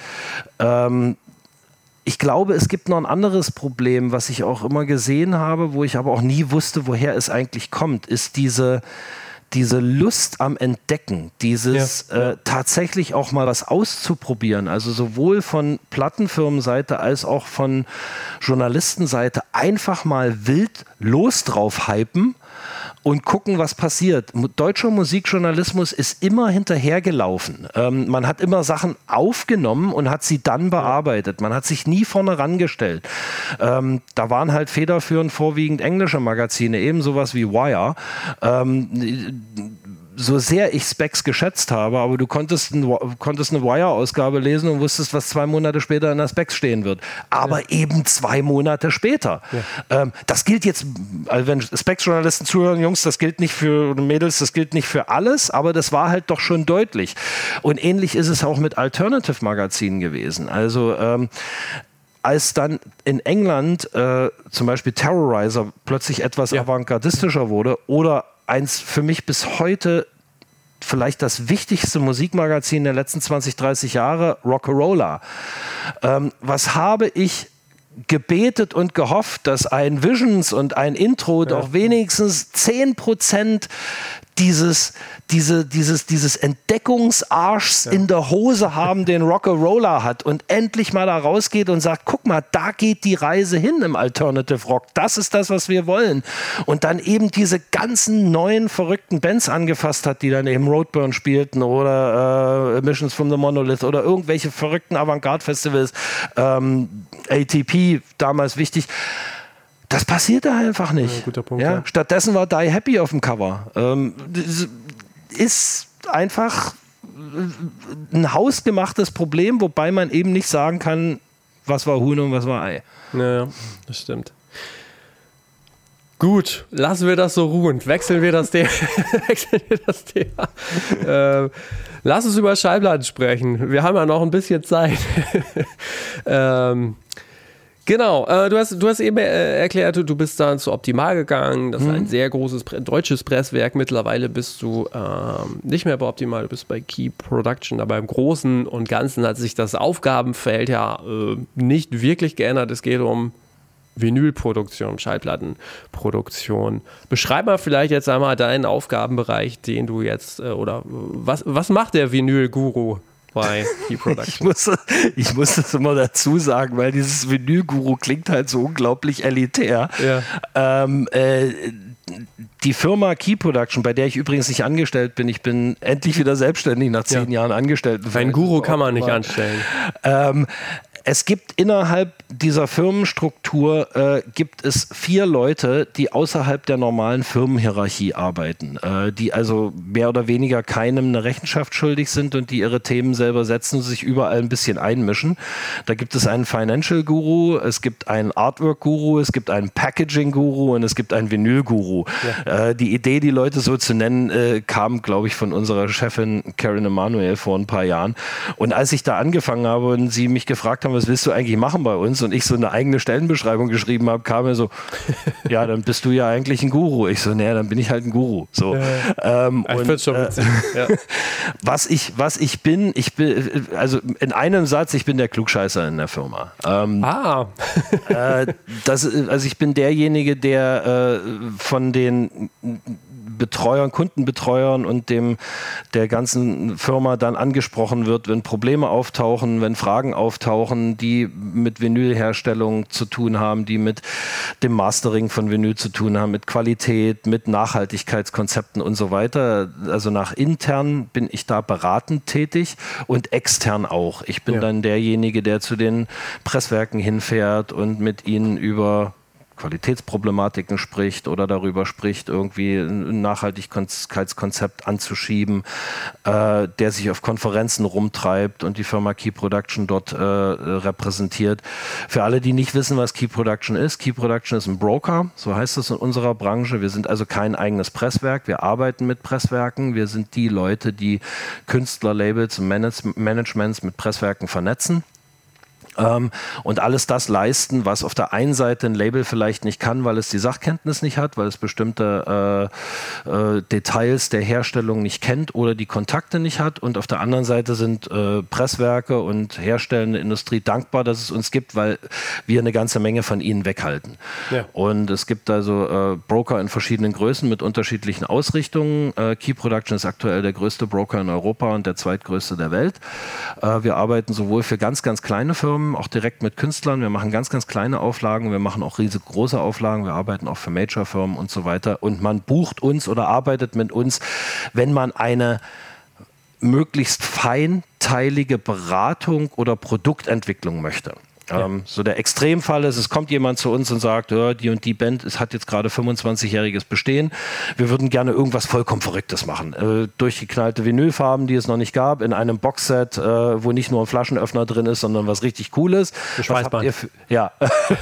Ich glaube, es gibt noch ein anderes Problem, was ich auch immer gesehen habe, wo ich aber auch nie wusste, woher es eigentlich kommt, ist diese Lust am Entdecken, tatsächlich auch mal was auszuprobieren, also sowohl von Plattenfirmenseite als auch von Journalistenseite einfach mal wild los drauf hypen und gucken, was passiert. Deutscher Musikjournalismus ist immer hinterhergelaufen. Man hat immer Sachen aufgenommen und hat sie dann bearbeitet. Man hat sich nie vorne rangestellt. Da waren halt federführend vorwiegend englische Magazine, eben sowas wie Wire. So sehr ich Specs geschätzt habe, aber du konntest eine Wire-Ausgabe lesen und wusstest, was 2 Monate später in der Specs stehen wird. Aber eben 2 Monate später. Ja. Das gilt jetzt, also wenn Specs-Journalisten zuhören, Jungs, das gilt nicht für Mädels, das gilt nicht für alles, aber das war halt doch schon deutlich. Und ähnlich ist es auch mit Alternative-Magazinen gewesen. Also als dann in England zum Beispiel Terrorizer plötzlich etwas avantgardistischer wurde oder eins für mich bis heute vielleicht das wichtigste Musikmagazin der letzten 20, 30 Jahre, Rock'n'Rolla. Was habe ich gebetet und gehofft, dass ein Visions und ein Intro doch wenigstens 10% dieses Entdeckungsarschs in der Hose haben, den Rock'n'Rolla hat und endlich mal da rausgeht und sagt, guck mal, da geht die Reise hin im Alternative Rock. Das ist das, was wir wollen. Und dann eben diese ganzen neuen verrückten Bands angefasst hat, die dann eben Roadburn spielten oder Emissions from the Monolith oder irgendwelche verrückten Avantgarde-Festivals, ATP, damals wichtig. Das passierte einfach nicht. Ja, guter Punkt, ja? Stattdessen war Die Happy auf dem Cover. Ist einfach ein hausgemachtes Problem, wobei man eben nicht sagen kann, was war Huhn und was war Ei. Ja, das stimmt. Gut, lassen wir das so ruhen. Wechseln wir das Thema. Lass uns über Schallplatten sprechen. Wir haben ja noch ein bisschen Zeit. Genau, du hast eben erklärt, du bist dann zu Optimal gegangen, das ist ein sehr großes deutsches Presswerk, mittlerweile bist du nicht mehr bei Optimal, du bist bei Key Production, aber im Großen und Ganzen hat sich das Aufgabenfeld nicht wirklich geändert, es geht um Vinylproduktion, Schallplattenproduktion. Beschreib mal vielleicht jetzt einmal deinen Aufgabenbereich, den du jetzt, oder was macht der Vinyl-Guru bei Key Production? Ich muss das immer dazu sagen, weil dieses Vinyl-Guru klingt halt so unglaublich elitär. Ja. Die Firma Key Production, bei der ich übrigens nicht angestellt bin, ich bin endlich wieder selbstständig nach 10 Jahren angestellt. Ein Guru kann man nicht anstellen. Es gibt innerhalb dieser Firmenstruktur gibt es 4 Leute, die außerhalb der normalen Firmenhierarchie arbeiten, die also mehr oder weniger keinem eine Rechenschaft schuldig sind und die ihre Themen selber setzen und sich überall ein bisschen einmischen. Da gibt es einen Financial Guru, es gibt einen Artwork Guru, es gibt einen Packaging Guru und es gibt einen Vinyl Guru. Ja. Die Idee, die Leute so zu nennen, kam, glaube ich, von unserer Chefin Karen Emanuel vor ein paar Jahren. Und als ich da angefangen habe und sie mich gefragt haben, was willst du eigentlich machen bei uns? Und ich so eine eigene Stellenbeschreibung geschrieben habe, kam mir so, ja, dann bist du ja eigentlich ein Guru. Ich so, naja, dann bin ich halt ein Guru. So. Ich finde schon witzig. Ja. Was ich bin, also in einem Satz, ich bin der Klugscheißer in der Firma. Also ich bin derjenige, der von den Betreuern, Kundenbetreuern und der ganzen Firma dann angesprochen wird, wenn Probleme auftauchen, wenn Fragen auftauchen, die mit Vinylherstellung zu tun haben, die mit dem Mastering von Vinyl zu tun haben, mit Qualität, mit Nachhaltigkeitskonzepten und so weiter. Also nach intern bin ich da beratend tätig und extern auch. Ich bin dann derjenige, der zu den Presswerken hinfährt und mit ihnen über Qualitätsproblematiken spricht oder darüber spricht, irgendwie ein Nachhaltigkeitskonzept anzuschieben, der sich auf Konferenzen rumtreibt und die Firma Key Production dort repräsentiert. Für alle, die nicht wissen, was Key Production ist ein Broker, so heißt es in unserer Branche. Wir sind also kein eigenes Presswerk, wir arbeiten mit Presswerken, wir sind die Leute, die Künstler, Labels und Managements mit Presswerken vernetzen. Und alles das leisten, was auf der einen Seite ein Label vielleicht nicht kann, weil es die Sachkenntnis nicht hat, weil es bestimmte Details der Herstellung nicht kennt oder die Kontakte nicht hat. Und auf der anderen Seite sind Presswerke und herstellende Industrie dankbar, dass es uns gibt, weil wir eine ganze Menge von ihnen weghalten. Ja. Und es gibt also Broker in verschiedenen Größen mit unterschiedlichen Ausrichtungen. Key Production ist aktuell der größte Broker in Europa und der zweitgrößte der Welt. Wir arbeiten sowohl für ganz, ganz kleine Firmen, auch direkt mit Künstlern. Wir machen ganz, ganz kleine Auflagen. Wir machen auch riesig große Auflagen. Wir arbeiten auch für Major-Firmen und so weiter. Und man bucht uns oder arbeitet mit uns, wenn man eine möglichst feinteilige Beratung oder Produktentwicklung möchte. So der Extremfall ist, es kommt jemand zu uns und sagt, ja, die und die Band hat jetzt gerade 25-jähriges Bestehen. Wir würden gerne irgendwas vollkommen Verrücktes machen. Durchgeknallte Vinylfarben, die es noch nicht gab, in einem Boxset, wo nicht nur ein Flaschenöffner drin ist, sondern was richtig Cooles. Ja,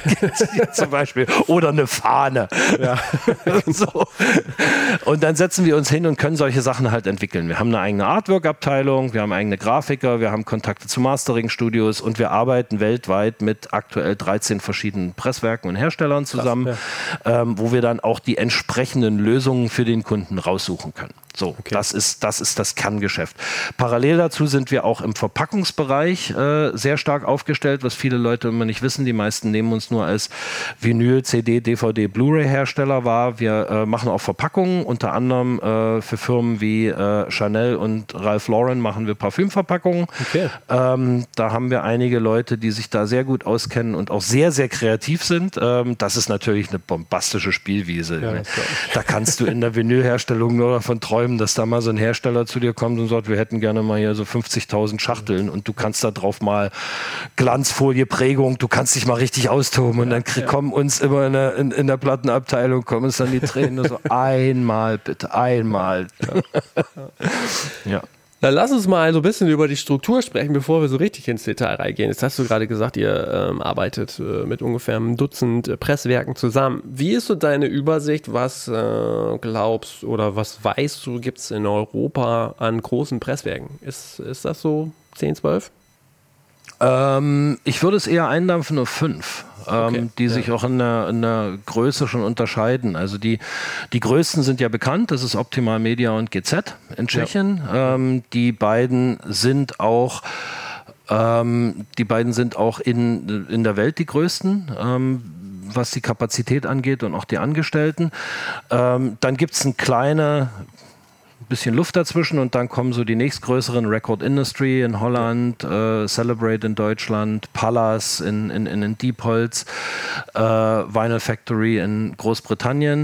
zum Beispiel. Oder eine Fahne. Ja. So. Und dann setzen wir uns hin und können solche Sachen halt entwickeln. Wir haben eine eigene Artwork-Abteilung, wir haben eigene Grafiker, wir haben Kontakte zu Mastering-Studios und wir arbeiten weltweit mit aktuell 13 verschiedenen Presswerken und Herstellern zusammen, wo wir dann auch die entsprechenden Lösungen für den Kunden raussuchen können. So, okay. Das ist das Kerngeschäft. Parallel dazu sind wir auch im Verpackungsbereich sehr stark aufgestellt, was viele Leute immer nicht wissen. Die meisten nehmen uns nur als Vinyl, CD, DVD, Blu-ray-Hersteller wahr. Wir machen auch Verpackungen, unter anderem für Firmen wie Chanel und Ralph Lauren machen wir Parfümverpackungen. Okay. Da haben wir einige Leute, die sich da sehr gut auskennen und auch sehr, sehr kreativ sind. Das ist natürlich eine bombastische Spielwiese. Ja, da kannst du in der Vinylherstellung nur davon träumen, dass da mal so ein Hersteller zu dir kommt und sagt, wir hätten gerne mal hier so 50.000 Schachteln und du kannst da drauf mal Glanzfolie, Prägung, du kannst dich mal richtig austoben und dann kommen uns immer in der Plattenabteilung, kommen uns dann die Tränen so, einmal bitte, einmal. Ja. Dann lass uns mal so ein bisschen über die Struktur sprechen, bevor wir so richtig ins Detail reingehen. Jetzt hast du gerade gesagt, ihr arbeitet mit ungefähr einem Dutzend Presswerken zusammen. Wie ist so deine Übersicht? Was glaubst oder was weißt du, gibt es in Europa an großen Presswerken? Ist das so 10, 12? Ich würde es eher eindampfen auf 5, die sich auch in der Größe schon unterscheiden. Also die größten sind ja bekannt, das ist Optimal Media und GZ in Tschechien. Ja. Die beiden sind auch in der Welt die größten, was die Kapazität angeht und auch die Angestellten. Dann gibt es bisschen Luft dazwischen und dann kommen so die nächstgrößeren Record Industry in Holland, Celebrate in Deutschland, Pallas in Diepholz, Vinyl Factory in Großbritannien.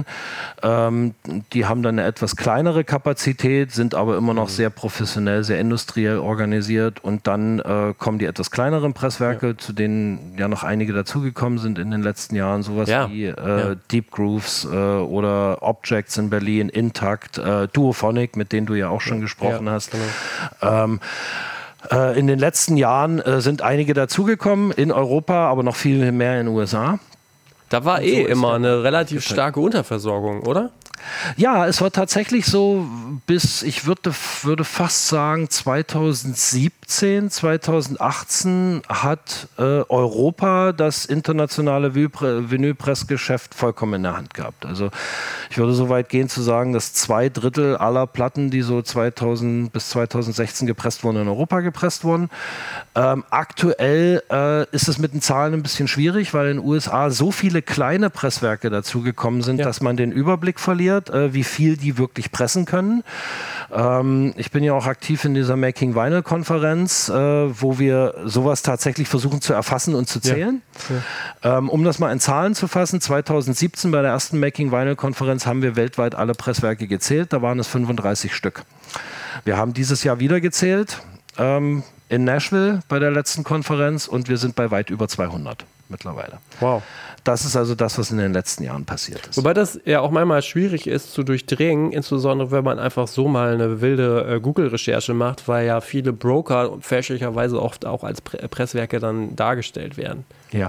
Die haben dann eine etwas kleinere Kapazität, sind aber immer noch sehr professionell, sehr industriell organisiert und dann kommen die etwas kleineren Presswerke, zu denen ja noch einige dazugekommen sind in den letzten Jahren, sowas wie Deep Grooves oder Objects in Berlin, Intakt, Duophonic, mit denen du ja auch schon gesprochen hast. Genau. In den letzten Jahren sind einige dazugekommen in Europa, aber noch viel mehr in den USA. Da war immer eine relativ starke Unterversorgung, oder? Ja, es war tatsächlich so bis, ich würde fast sagen, 2017 2018 hat Europa das internationale Vinylpressgeschäft vollkommen in der Hand gehabt. Also ich würde so weit gehen zu sagen, dass 2/3 aller Platten, die so 2000 bis 2016 gepresst wurden, in Europa gepresst wurden. Aktuell ist es mit den Zahlen ein bisschen schwierig, weil in den USA so viele kleine Presswerke dazugekommen sind, dass man den Überblick verliert, wie viel die wirklich pressen können. Ich bin ja auch aktiv in dieser Making Vinyl-Konferenz, wo wir sowas tatsächlich versuchen zu erfassen und zu zählen. Um das mal in Zahlen zu fassen, 2017 bei der ersten Making Vinyl-Konferenz haben wir weltweit alle Presswerke gezählt, da waren es 35 Stück. Wir haben dieses Jahr wieder gezählt, in Nashville bei der letzten Konferenz, und wir sind bei weit über 200 mittlerweile. Wow. Das ist also das, was in den letzten Jahren passiert ist. Wobei das ja auch manchmal schwierig ist zu durchdringen, insbesondere wenn man einfach so mal eine wilde Google-Recherche macht, weil ja viele Broker fälschlicherweise oft auch als Presswerke dann dargestellt werden. Ja.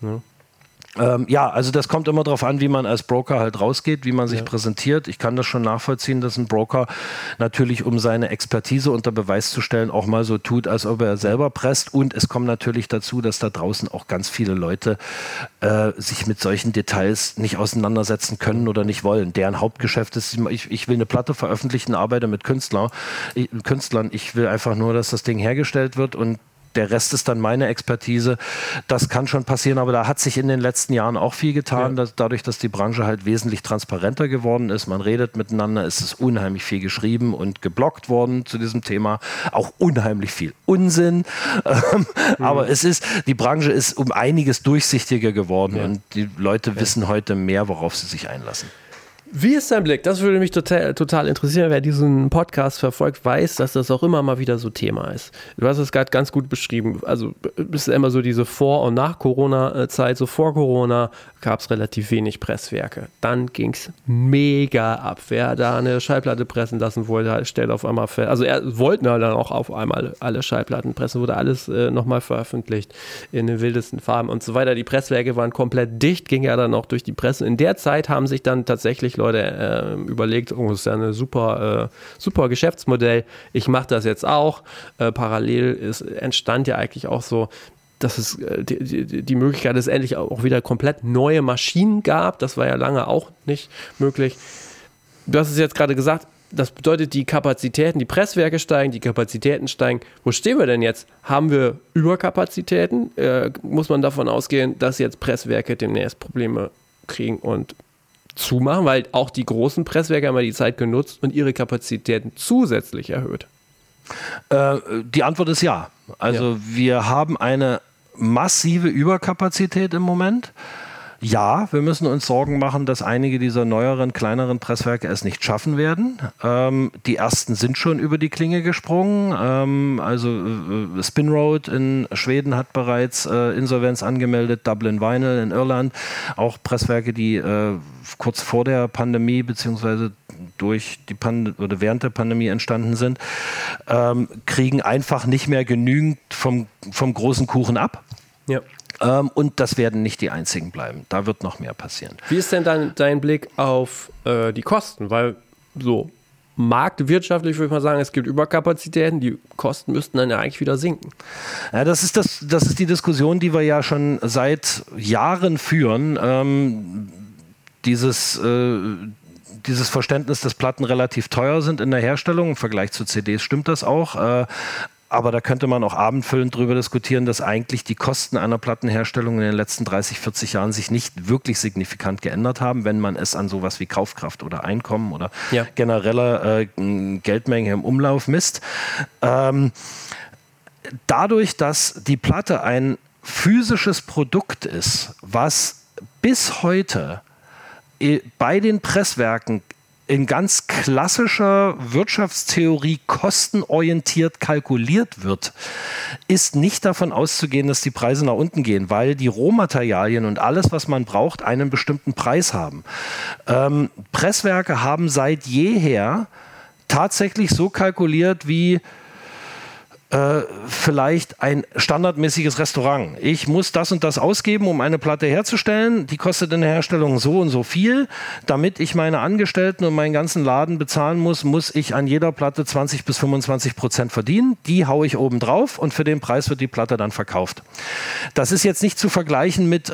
Also das kommt immer darauf an, wie man als Broker halt rausgeht, wie man sich präsentiert. Ich kann das schon nachvollziehen, dass ein Broker natürlich, um seine Expertise unter Beweis zu stellen, auch mal so tut, als ob er selber presst. Und es kommt natürlich dazu, dass da draußen auch ganz viele Leute sich mit solchen Details nicht auseinandersetzen können oder nicht wollen. Deren Hauptgeschäft ist, ich will eine Platte veröffentlichen, arbeite mit Künstlern. Ich will einfach nur, dass das Ding hergestellt wird, und der Rest ist dann meine Expertise. Das kann schon passieren, aber da hat sich in den letzten Jahren auch viel getan, dadurch, dass die Branche halt wesentlich transparenter geworden ist. Man redet miteinander, es ist unheimlich viel geschrieben und gebloggt worden zu diesem Thema. Auch unheimlich viel Unsinn. Aber die Branche ist um einiges durchsichtiger geworden, und die Leute wissen heute mehr, worauf sie sich einlassen. Wie ist dein Blick? Das würde mich total interessieren. Wer diesen Podcast verfolgt, weiß, dass das auch immer mal wieder so Thema ist. Du hast es gerade ganz gut beschrieben. Also es ist immer so diese Vor- und Nach-Corona-Zeit. So vor Corona gab es relativ wenig Presswerke. Dann ging es mega ab. Wer da eine Schallplatte pressen lassen wollte, stellt auf einmal fest. Also wollten dann auch auf einmal alle Schallplatten pressen, wurde alles nochmal veröffentlicht in den wildesten Farben und so weiter. Die Presswerke waren komplett dicht, ging ja dann auch durch die Presse. In der Zeit haben sich dann tatsächlich Leute überlegt, das ist ja ein super Geschäftsmodell, ich mache das jetzt auch. Parallel entstand ja eigentlich auch so, dass es die Möglichkeit, dass es endlich auch wieder komplett neue Maschinen gab. Das war ja lange auch nicht möglich. Du hast es jetzt gerade gesagt, das bedeutet, die Kapazitäten, die Presswerke steigen, die Kapazitäten steigen. Wo stehen wir denn jetzt? Haben wir Überkapazitäten? Muss man davon ausgehen, dass jetzt Presswerke demnächst Probleme kriegen und zumachen, weil auch die großen Presswerke haben ja die Zeit genutzt und ihre Kapazitäten zusätzlich erhöht? Die Antwort ist ja. Also wir haben eine massive Überkapazität im Moment. Ja, wir müssen uns Sorgen machen, dass einige dieser neueren, kleineren Presswerke es nicht schaffen werden. Die ersten sind schon über die Klinge gesprungen. Spinroad in Schweden hat bereits Insolvenz angemeldet, Dublin Vinyl in Irland. Auch Presswerke, die kurz vor der Pandemie beziehungsweise während der Pandemie entstanden sind, kriegen einfach nicht mehr genügend vom großen Kuchen ab. Ja. Und das werden nicht die einzigen bleiben. Da wird noch mehr passieren. Wie ist denn dein Blick auf die Kosten? Weil so marktwirtschaftlich würde ich mal sagen, es gibt Überkapazitäten, die Kosten müssten dann ja eigentlich wieder sinken. Ja, das ist die Diskussion, die wir ja schon seit Jahren führen. Dieses Verständnis, dass Platten relativ teuer sind in der Herstellung, im Vergleich zu CDs stimmt das auch. Aber da könnte man auch abendfüllend drüber diskutieren, dass eigentlich die Kosten einer Plattenherstellung in den letzten 30, 40 Jahren sich nicht wirklich signifikant geändert haben, wenn man es an sowas wie Kaufkraft oder Einkommen oder genereller Geldmenge im Umlauf misst. Dadurch, dass die Platte ein physisches Produkt ist, was bis heute bei den Presswerken in ganz klassischer Wirtschaftstheorie kostenorientiert kalkuliert wird, ist nicht davon auszugehen, dass die Preise nach unten gehen, weil die Rohmaterialien und alles, was man braucht, einen bestimmten Preis haben. Presswerke haben seit jeher tatsächlich so kalkuliert wie vielleicht ein standardmäßiges Restaurant. Ich muss das und das ausgeben, um eine Platte herzustellen. Die kostet in der Herstellung so und so viel. Damit ich meine Angestellten und meinen ganzen Laden bezahlen muss ich an jeder Platte 20-25% verdienen. Die haue ich oben drauf und für den Preis wird die Platte dann verkauft. Das ist jetzt nicht zu vergleichen mit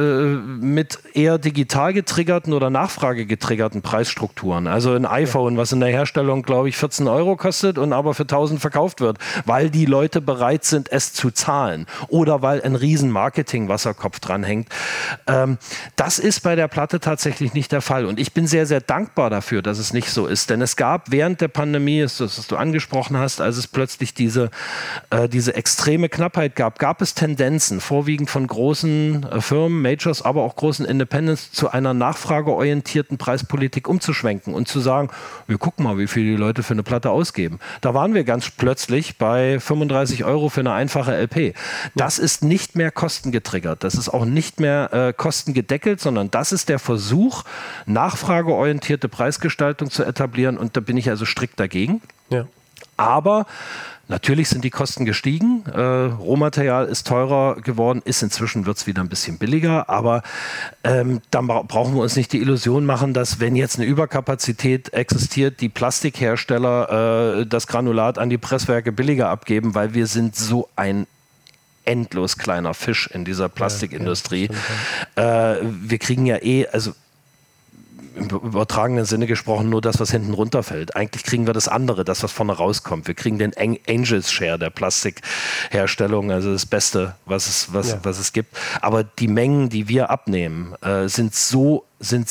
eher digital getriggerten oder nachfragegetriggerten Preisstrukturen. Also ein iPhone, was in der Herstellung, glaube ich, 14 € kostet und aber für 1000 verkauft wird, weil die Leute bereit sind, es zu zahlen oder weil ein riesen Marketing-Wasserkopf dranhängt. Das ist bei der Platte tatsächlich nicht der Fall und ich bin sehr, sehr dankbar dafür, dass es nicht so ist, denn es gab während der Pandemie, das was du angesprochen hast, als es plötzlich diese extreme Knappheit gab es Tendenzen, vorwiegend von großen Firmen, Majors, aber auch großen Independents, zu einer nachfrageorientierten Preispolitik umzuschwenken und zu sagen, wir gucken mal, wie viel die Leute für eine Platte ausgeben. Da waren wir ganz plötzlich bei 35 € für eine einfache LP. Das ist nicht mehr kostengetriggert, das ist auch nicht mehr kostengedeckelt, sondern das ist der Versuch, nachfrageorientierte Preisgestaltung zu etablieren und da bin ich also strikt dagegen. Ja. Aber natürlich sind die Kosten gestiegen, Rohmaterial ist teurer geworden, inzwischen wird es wieder ein bisschen billiger, aber dann brauchen wir uns nicht die Illusion machen, dass wenn jetzt eine Überkapazität existiert, die Plastikhersteller das Granulat an die Presswerke billiger abgeben, weil wir sind so ein endlos kleiner Fisch in dieser Plastikindustrie. Wir kriegen ja also im übertragenen Sinne gesprochen nur das, was hinten runterfällt. Eigentlich kriegen wir das andere, das, was vorne rauskommt. Wir kriegen den Angels Share der Plastikherstellung, also das Beste, was es gibt. Aber die Mengen, die wir abnehmen, sind so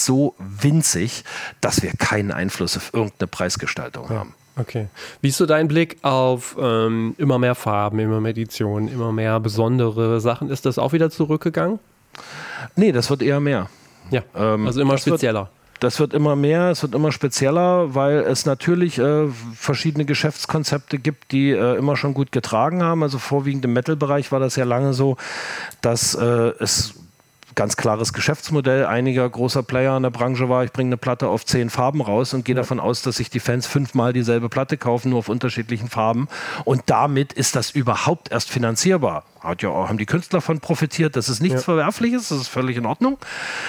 winzig, dass wir keinen Einfluss auf irgendeine Preisgestaltung haben. Okay. Wie ist so dein Blick auf immer mehr Farben, immer mehr Editionen, immer mehr besondere Sachen? Ist das auch wieder zurückgegangen? Nee, das wird eher mehr. Ja, also immer spezieller. Das wird immer mehr, es wird immer spezieller, weil es natürlich verschiedene Geschäftskonzepte gibt, die immer schon gut getragen haben. Also vorwiegend im Metal-Bereich war das ja lange so, dass es ganz klares Geschäftsmodell einiger großer Player in der Branche war, ich bringe eine Platte auf 10 Farben raus und gehe davon aus, dass sich die Fans 5-mal dieselbe Platte kaufen, nur auf unterschiedlichen Farben. Und damit ist das überhaupt erst finanzierbar. Haben die Künstler von profitiert, das ist nichts Verwerfliches, das ist völlig in Ordnung.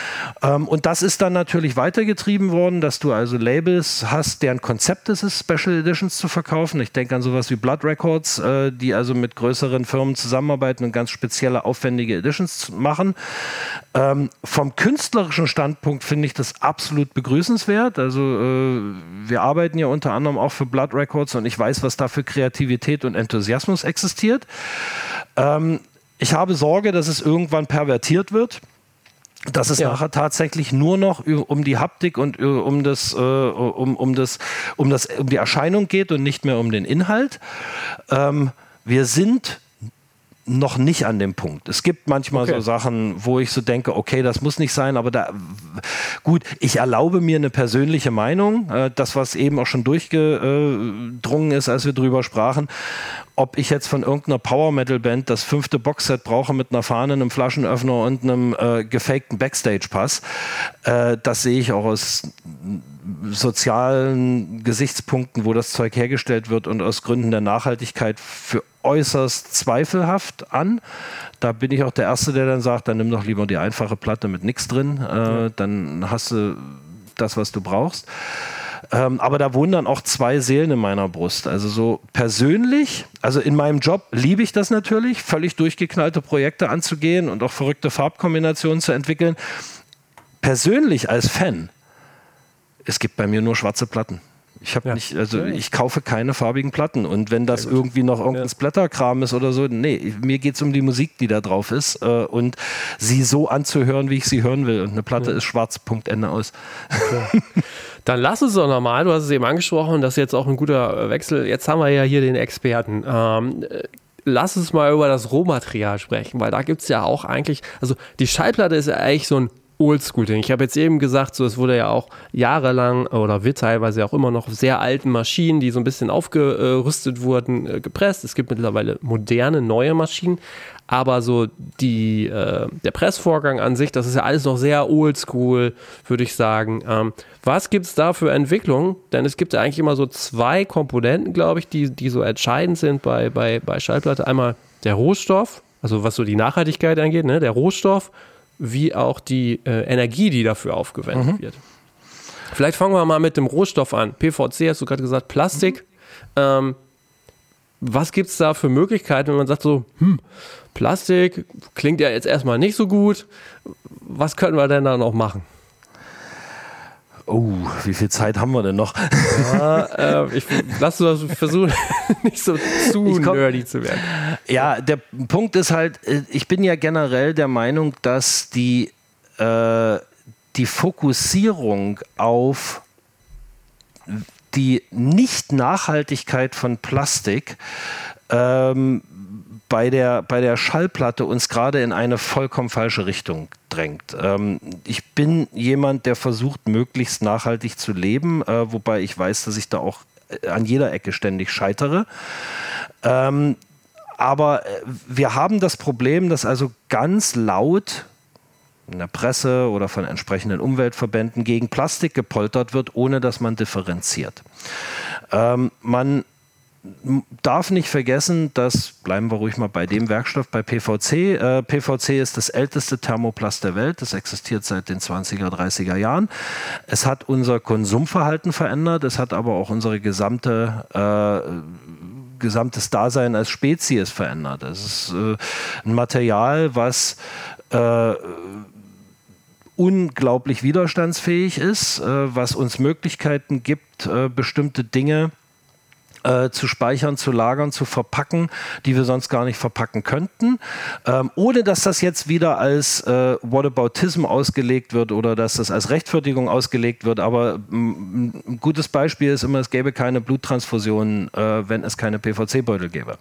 Und das ist dann natürlich weitergetrieben worden, dass du also Labels hast, deren Konzept es ist, Special Editions zu verkaufen. Ich denke an sowas wie Blood Records, die also mit größeren Firmen zusammenarbeiten und ganz spezielle, aufwendige Editions machen. Vom künstlerischen Standpunkt finde ich das absolut begrüßenswert. Also wir arbeiten ja unter anderem auch für Blood Records und ich weiß, was da für Kreativität und Enthusiasmus existiert. Ich habe Sorge, dass es irgendwann pervertiert wird, dass es nachher tatsächlich nur noch um die Haptik und um die Erscheinung geht und nicht mehr um den Inhalt. Wir sind noch nicht an dem Punkt. Es gibt manchmal so Sachen, wo ich so denke, okay, das muss nicht sein, aber gut, ich erlaube mir eine persönliche Meinung, das, was eben auch schon durchgedrungen ist, als wir drüber sprachen, ob ich jetzt von irgendeiner Power-Metal-Band das 5. Boxset brauche mit einer Fahne, einem Flaschenöffner und einem gefakten Backstage-Pass, das sehe ich auch aus sozialen Gesichtspunkten, wo das Zeug hergestellt wird und aus Gründen der Nachhaltigkeit für äußerst zweifelhaft an. Da bin ich auch der Erste, der dann sagt, dann nimm doch lieber die einfache Platte mit nichts drin, dann hast du das, was du brauchst. Aber da wohnen dann auch 2 Seelen in meiner Brust. Also so persönlich, also in meinem Job liebe ich das natürlich, völlig durchgeknallte Projekte anzugehen und auch verrückte Farbkombinationen zu entwickeln. Persönlich als Fan, es gibt bei mir nur schwarze Platten. Ich kaufe keine farbigen Platten. Und wenn das irgendwie noch irgendein Splatterkram ist oder so, nee, mir geht es um die Musik, die da drauf ist und sie so anzuhören, wie ich sie hören will. Und eine Platte ist schwarz, Punkt, Ende aus. Okay. Dann lass uns doch nochmal, du hast es eben angesprochen, das ist jetzt auch ein guter Wechsel. Jetzt haben wir ja hier den Experten. Lass uns mal über das Rohmaterial sprechen, weil da gibt es ja auch eigentlich, also die Schallplatte ist ja eigentlich so ein Oldschool-Ding. Ich habe jetzt eben gesagt, so, es wurde ja auch jahrelang oder wird teilweise auch immer noch auf sehr alten Maschinen, die so ein bisschen aufgerüstet wurden, gepresst. Es gibt mittlerweile moderne, neue Maschinen, aber so der Pressvorgang an sich, das ist ja alles noch sehr oldschool, würde ich sagen. Was gibt es da für Entwicklungen? Denn es gibt ja eigentlich immer so 2 Komponenten, glaube ich, die so entscheidend sind bei Schallplatte. Einmal der Rohstoff, also was so die Nachhaltigkeit angeht, ne? Der Rohstoff, wie auch die Energie, die dafür aufgewendet wird. Vielleicht fangen wir mal mit dem Rohstoff an. PVC, hast du gerade gesagt, Plastik. Was gibt es da für Möglichkeiten, wenn man sagt so, Plastik klingt ja jetzt erstmal nicht so gut. Was können wir denn da noch machen? Oh, wie viel Zeit haben wir denn noch? Ja, lass du das versuchen, nicht so zu nerdy zu werden. Ja, der Punkt ist halt, ich bin ja generell der Meinung, dass die Fokussierung auf die Nicht-Nachhaltigkeit von Plastik bei der Schallplatte uns gerade in eine vollkommen falsche Richtung drängt. Ich bin jemand, der versucht, möglichst nachhaltig zu leben, wobei ich weiß, dass ich da auch an jeder Ecke ständig scheitere. Aber wir haben das Problem, dass also ganz laut in der Presse oder von entsprechenden Umweltverbänden gegen Plastik gepoltert wird, ohne dass man differenziert. Man darf nicht vergessen, dass, bleiben wir ruhig mal bei dem Werkstoff, bei PVC. PVC ist das älteste Thermoplast der Welt. Das existiert seit den 20er, 30er Jahren. Es hat unser Konsumverhalten verändert. Es hat aber auch unsere gesamtes Dasein als Spezies verändert. Es ist ein Material, was unglaublich widerstandsfähig ist, was uns Möglichkeiten gibt, bestimmte Dinge zu speichern, zu lagern, zu verpacken, die wir sonst gar nicht verpacken könnten, ohne dass das jetzt wieder als Whataboutism ausgelegt wird oder dass das als Rechtfertigung ausgelegt wird. Aber ein gutes Beispiel ist immer, es gäbe keine Bluttransfusionen, wenn es keine PVC-Beutel gäbe.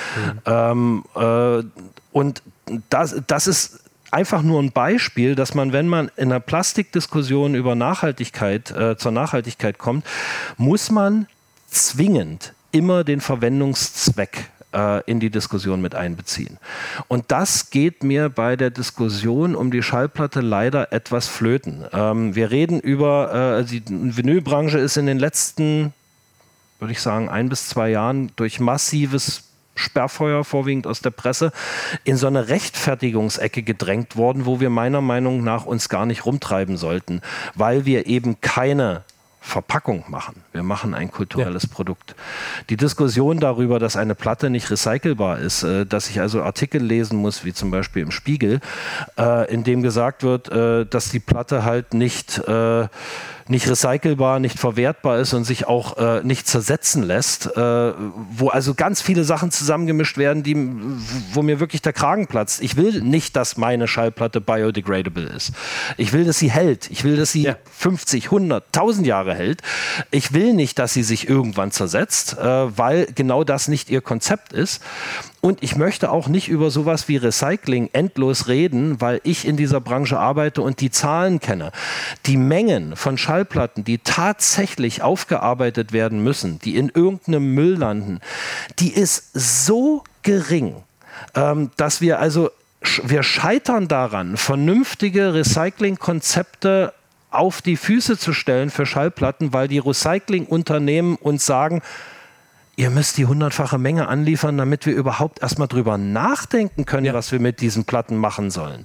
Und das ist einfach nur ein Beispiel, dass man, wenn man in einer Plastikdiskussion über Nachhaltigkeit, zur Nachhaltigkeit kommt, muss man zwingend immer den Verwendungszweck in die Diskussion mit einbeziehen. Und das geht mir bei der Diskussion um die Schallplatte leider etwas flöten. Wir reden über, die Vinylbranche ist in den letzten, würde ich sagen, 1 bis 2 Jahren durch massives Sperrfeuer, vorwiegend aus der Presse, in so eine Rechtfertigungsecke gedrängt worden, wo wir meiner Meinung nach uns gar nicht rumtreiben sollten, weil wir eben keine Verpackung machen. Wir machen ein kulturelles Produkt. Die Diskussion darüber, dass eine Platte nicht recycelbar ist, dass ich also Artikel lesen muss, wie zum Beispiel im Spiegel, in dem gesagt wird, dass die Platte halt nicht recycelbar, nicht verwertbar ist und sich auch nicht zersetzen lässt, wo also ganz viele Sachen zusammengemischt werden, wo mir wirklich der Kragen platzt. Ich will nicht, dass meine Schallplatte biodegradable ist. Ich will, dass sie hält. Ich will, dass sie 50, 100, 1000 Jahre hält. Ich will nicht, dass sie sich irgendwann zersetzt, weil genau das nicht ihr Konzept ist. Und ich möchte auch nicht über sowas wie Recycling endlos reden, weil ich in dieser Branche arbeite und die Zahlen kenne. Die Mengen von Schallplatten, die tatsächlich aufgearbeitet werden müssen, die in irgendeinem Müll landen, die ist so gering, dass wir scheitern daran, vernünftige Recyclingkonzepte auf die Füße zu stellen für Schallplatten, weil die Recyclingunternehmen uns sagen, ihr müsst die 100-fache Menge anliefern, damit wir überhaupt erstmal drüber nachdenken können, was wir mit diesen Platten machen sollen.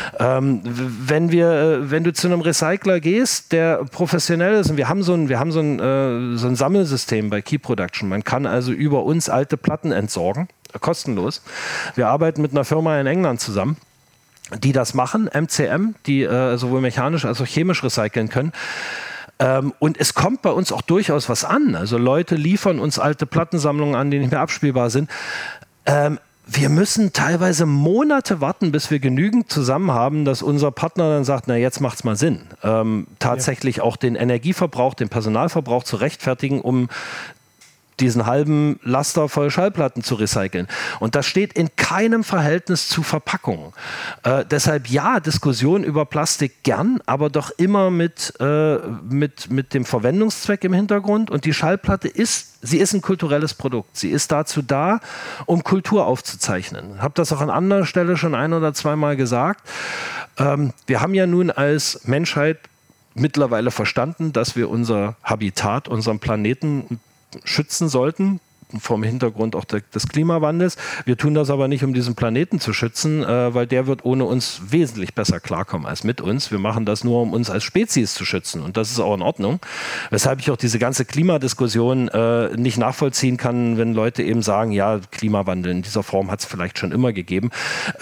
Wenn du zu einem Recycler gehst, der professionell ist, und wir haben so ein Sammelsystem bei Key Production, man kann also über uns alte Platten entsorgen, kostenlos. Wir arbeiten mit einer Firma in England zusammen, die das machen, MCM, die sowohl mechanisch als auch chemisch recyceln können. Und es kommt bei uns auch durchaus was an. Also Leute liefern uns alte Plattensammlungen an, die nicht mehr abspielbar sind. Wir müssen teilweise Monate warten, bis wir genügend zusammen haben, dass unser Partner dann sagt, na jetzt macht's mal Sinn, tatsächlich auch den Energieverbrauch, den Personalverbrauch zu rechtfertigen, um diesen halben Laster voll Schallplatten zu recyceln. Und das steht in keinem Verhältnis zu Verpackungen. Deshalb ja, Diskussion über Plastik gern, aber doch immer mit dem Verwendungszweck im Hintergrund. Und die Schallplatte ist ein kulturelles Produkt. Sie ist dazu da, um Kultur aufzuzeichnen. Ich habe das auch an anderer Stelle schon ein- oder zweimal gesagt. Wir haben ja nun als Menschheit mittlerweile verstanden, dass wir unser Habitat, unseren Planeten schützen sollten, vom Hintergrund auch des Klimawandels. Wir tun das aber nicht, um diesen Planeten zu schützen, weil der wird ohne uns wesentlich besser klarkommen als mit uns. Wir machen das nur, um uns als Spezies zu schützen und das ist auch in Ordnung. Weshalb ich auch diese ganze Klimadiskussion nicht nachvollziehen kann, wenn Leute eben sagen, ja, Klimawandel in dieser Form hat es vielleicht schon immer gegeben.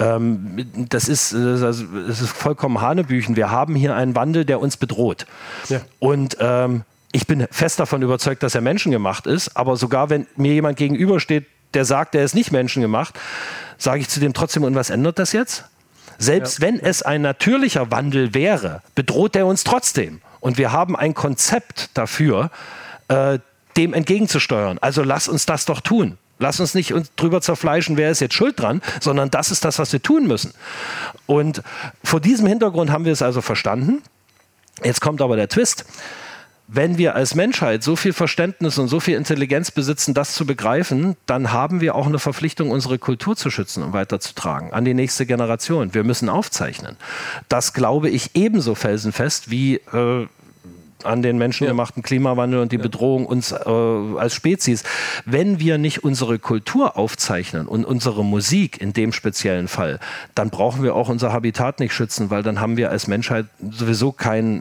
Das ist vollkommen Hanebüchen. Wir haben hier einen Wandel, der uns bedroht. Ja. Und ich bin fest davon überzeugt, dass er menschengemacht ist, aber sogar wenn mir jemand gegenübersteht, der sagt, er ist nicht menschengemacht, sage ich zu dem trotzdem, und was ändert das jetzt? Selbst wenn es ein natürlicher Wandel wäre, bedroht er uns trotzdem. Und wir haben ein Konzept dafür, dem entgegenzusteuern. Also lass uns das doch tun. Lass uns nicht drüber zerfleischen, wer ist jetzt schuld dran, sondern das ist das, was wir tun müssen. Und vor diesem Hintergrund haben wir es also verstanden. Jetzt kommt aber der Twist. Wenn wir als Menschheit so viel Verständnis und so viel Intelligenz besitzen, das zu begreifen, dann haben wir auch eine Verpflichtung, unsere Kultur zu schützen und weiterzutragen an die nächste Generation. Wir müssen aufzeichnen. Das glaube ich ebenso felsenfest wie an den menschengemachten Klimawandel und die Bedrohung uns als Spezies. Wenn wir nicht unsere Kultur aufzeichnen und unsere Musik in dem speziellen Fall, dann brauchen wir auch unser Habitat nicht schützen, weil dann haben wir als Menschheit sowieso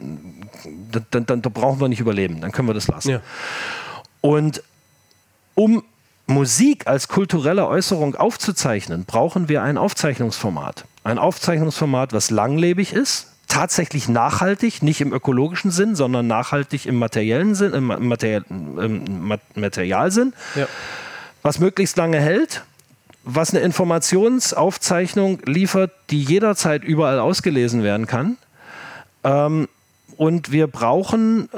dann brauchen wir nicht überleben, dann können wir das lassen. Ja. Und um Musik als kulturelle Äußerung aufzuzeichnen, brauchen wir ein Aufzeichnungsformat. Ein Aufzeichnungsformat, was langlebig ist, tatsächlich nachhaltig, nicht im ökologischen Sinn, sondern nachhaltig im materiellen Sinn, im Materialsinn, ja. Was möglichst lange hält, was eine Informationsaufzeichnung liefert, die jederzeit überall ausgelesen werden kann. Und wir brauchen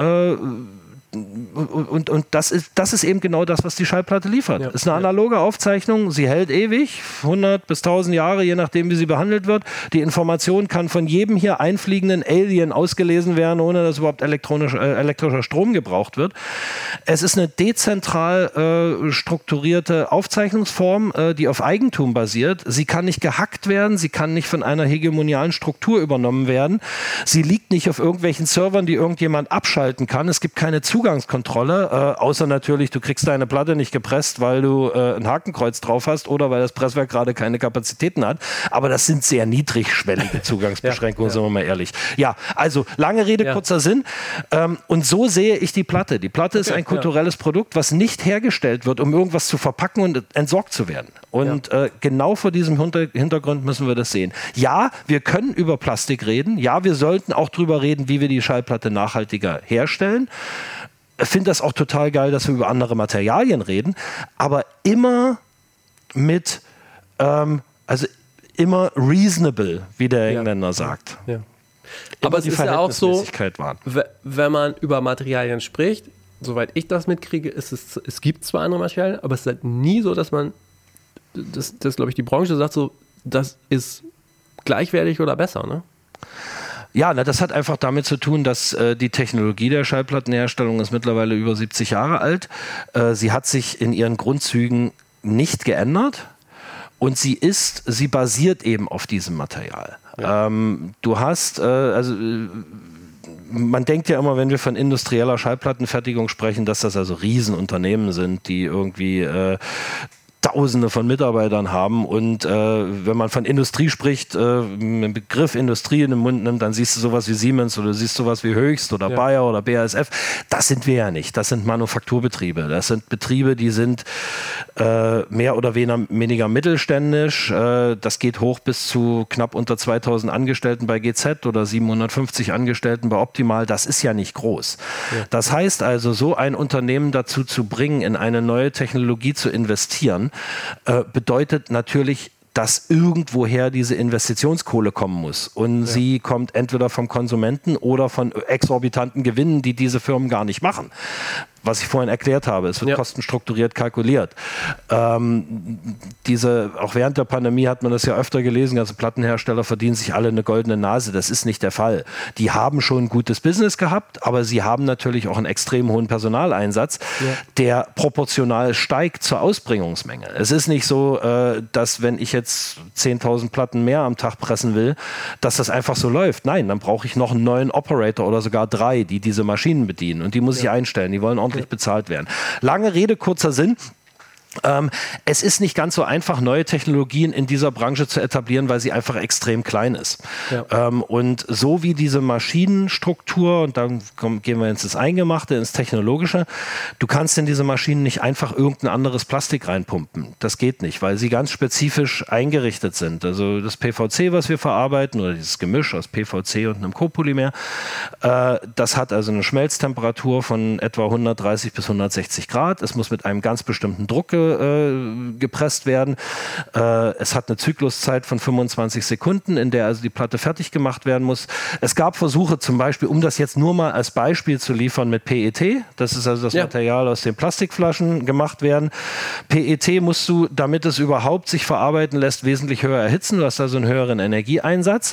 und das ist eben genau das, was die Schallplatte liefert. Ja. Ist eine analoge Aufzeichnung, sie hält ewig, 100 bis 1000 Jahre, je nachdem, wie sie behandelt wird. Die Information kann von jedem hier einfliegenden Alien ausgelesen werden, ohne dass überhaupt elektrischer Strom gebraucht wird. Es ist eine dezentral strukturierte Aufzeichnungsform, die auf Eigentum basiert. Sie kann nicht gehackt werden, sie kann nicht von einer hegemonialen Struktur übernommen werden. Sie liegt nicht auf irgendwelchen Servern, die irgendjemand abschalten kann. Es gibt keine Zugangskontrolle, außer natürlich, du kriegst deine Platte nicht gepresst, weil du ein Hakenkreuz drauf hast oder weil das Presswerk gerade keine Kapazitäten hat. Aber das sind sehr niedrigschwellige Zugangsbeschränkungen, sind wir mal ehrlich. Ja, also lange Rede, kurzer Sinn. Und so sehe ich die Platte. Die Platte ist ein kulturelles Produkt, was nicht hergestellt wird, um irgendwas zu verpacken und entsorgt zu werden. Und genau vor diesem Hintergrund müssen wir das sehen. Ja, wir können über Plastik reden. Ja, wir sollten auch drüber reden, wie wir die Schallplatte nachhaltiger herstellen. Ich finde das auch total geil, dass wir über andere Materialien reden, aber immer mit, immer reasonable, wie der Engländer sagt. Ja. Aber es ist ja auch so, wenn man über Materialien spricht, soweit ich das mitkriege, es gibt zwar andere Materialien, aber es ist halt nie so, dass man, das glaube ich, die Branche sagt so, das ist gleichwertig oder besser, ne? Ja, das hat einfach damit zu tun, dass die Technologie der Schallplattenherstellung ist mittlerweile über 70 Jahre alt. Sie hat sich in ihren Grundzügen nicht geändert und sie basiert eben auf diesem Material. Ja. Du hast, man denkt ja immer, wenn wir von industrieller Schallplattenfertigung sprechen, dass das also Riesenunternehmen sind, die irgendwie Tausende von Mitarbeitern haben und wenn man von Industrie spricht, einen Begriff Industrie in den Mund nimmt, dann siehst du sowas wie Siemens oder siehst sowas wie Höchst oder Bayer oder BASF. Das sind wir ja nicht. Das sind Manufakturbetriebe. Das sind Betriebe, die sind mehr oder weniger mittelständisch. Das geht hoch bis zu knapp unter 2000 Angestellten bei GZ oder 750 Angestellten bei Optimal. Das ist ja nicht groß. Ja. Das heißt also, so ein Unternehmen dazu zu bringen, in eine neue Technologie zu investieren, bedeutet natürlich, dass irgendwoher diese Investitionskohle kommen muss. Und sie kommt entweder vom Konsumenten oder von exorbitanten Gewinnen, die diese Firmen gar nicht machen. was ich vorhin erklärt habe. Es wird kostenstrukturiert kalkuliert. Auch während der Pandemie hat man das ja öfter gelesen, also Plattenhersteller verdienen sich alle eine goldene Nase. Das ist nicht der Fall. Die haben schon ein gutes Business gehabt, aber sie haben natürlich auch einen extrem hohen Personaleinsatz, der proportional steigt zur Ausbringungsmenge. Es ist nicht so, dass wenn ich jetzt 10.000 Platten mehr am Tag pressen will, dass das einfach so läuft. Nein, dann brauche ich noch einen neuen Operator oder sogar 3, die diese Maschinen bedienen. Und die muss ich einstellen. Die wollen ordentlich bezahlt werden. Lange Rede, kurzer Sinn. Es ist nicht ganz so einfach, neue Technologien in dieser Branche zu etablieren, weil sie einfach extrem klein ist. Und so wie diese Maschinenstruktur, und dann gehen wir ins Eingemachte, ins Technologische, du kannst in diese Maschinen nicht einfach irgendein anderes Plastik reinpumpen. Das geht nicht, weil sie ganz spezifisch eingerichtet sind. Also das PVC, was wir verarbeiten, oder dieses Gemisch aus PVC und einem Copolymer, das hat also eine Schmelztemperatur von etwa 130 bis 160 Grad. Es muss mit einem ganz bestimmten Druck gepresst werden. Es hat eine Zykluszeit von 25 Sekunden, in der also die Platte fertig gemacht werden muss. Es gab Versuche zum Beispiel, um das jetzt nur mal als Beispiel zu liefern, mit PET. Das ist also das Material, aus dem Plastikflaschen gemacht werden. PET musst du, damit es überhaupt sich verarbeiten lässt, wesentlich höher erhitzen. Du hast also einen höheren Energieeinsatz.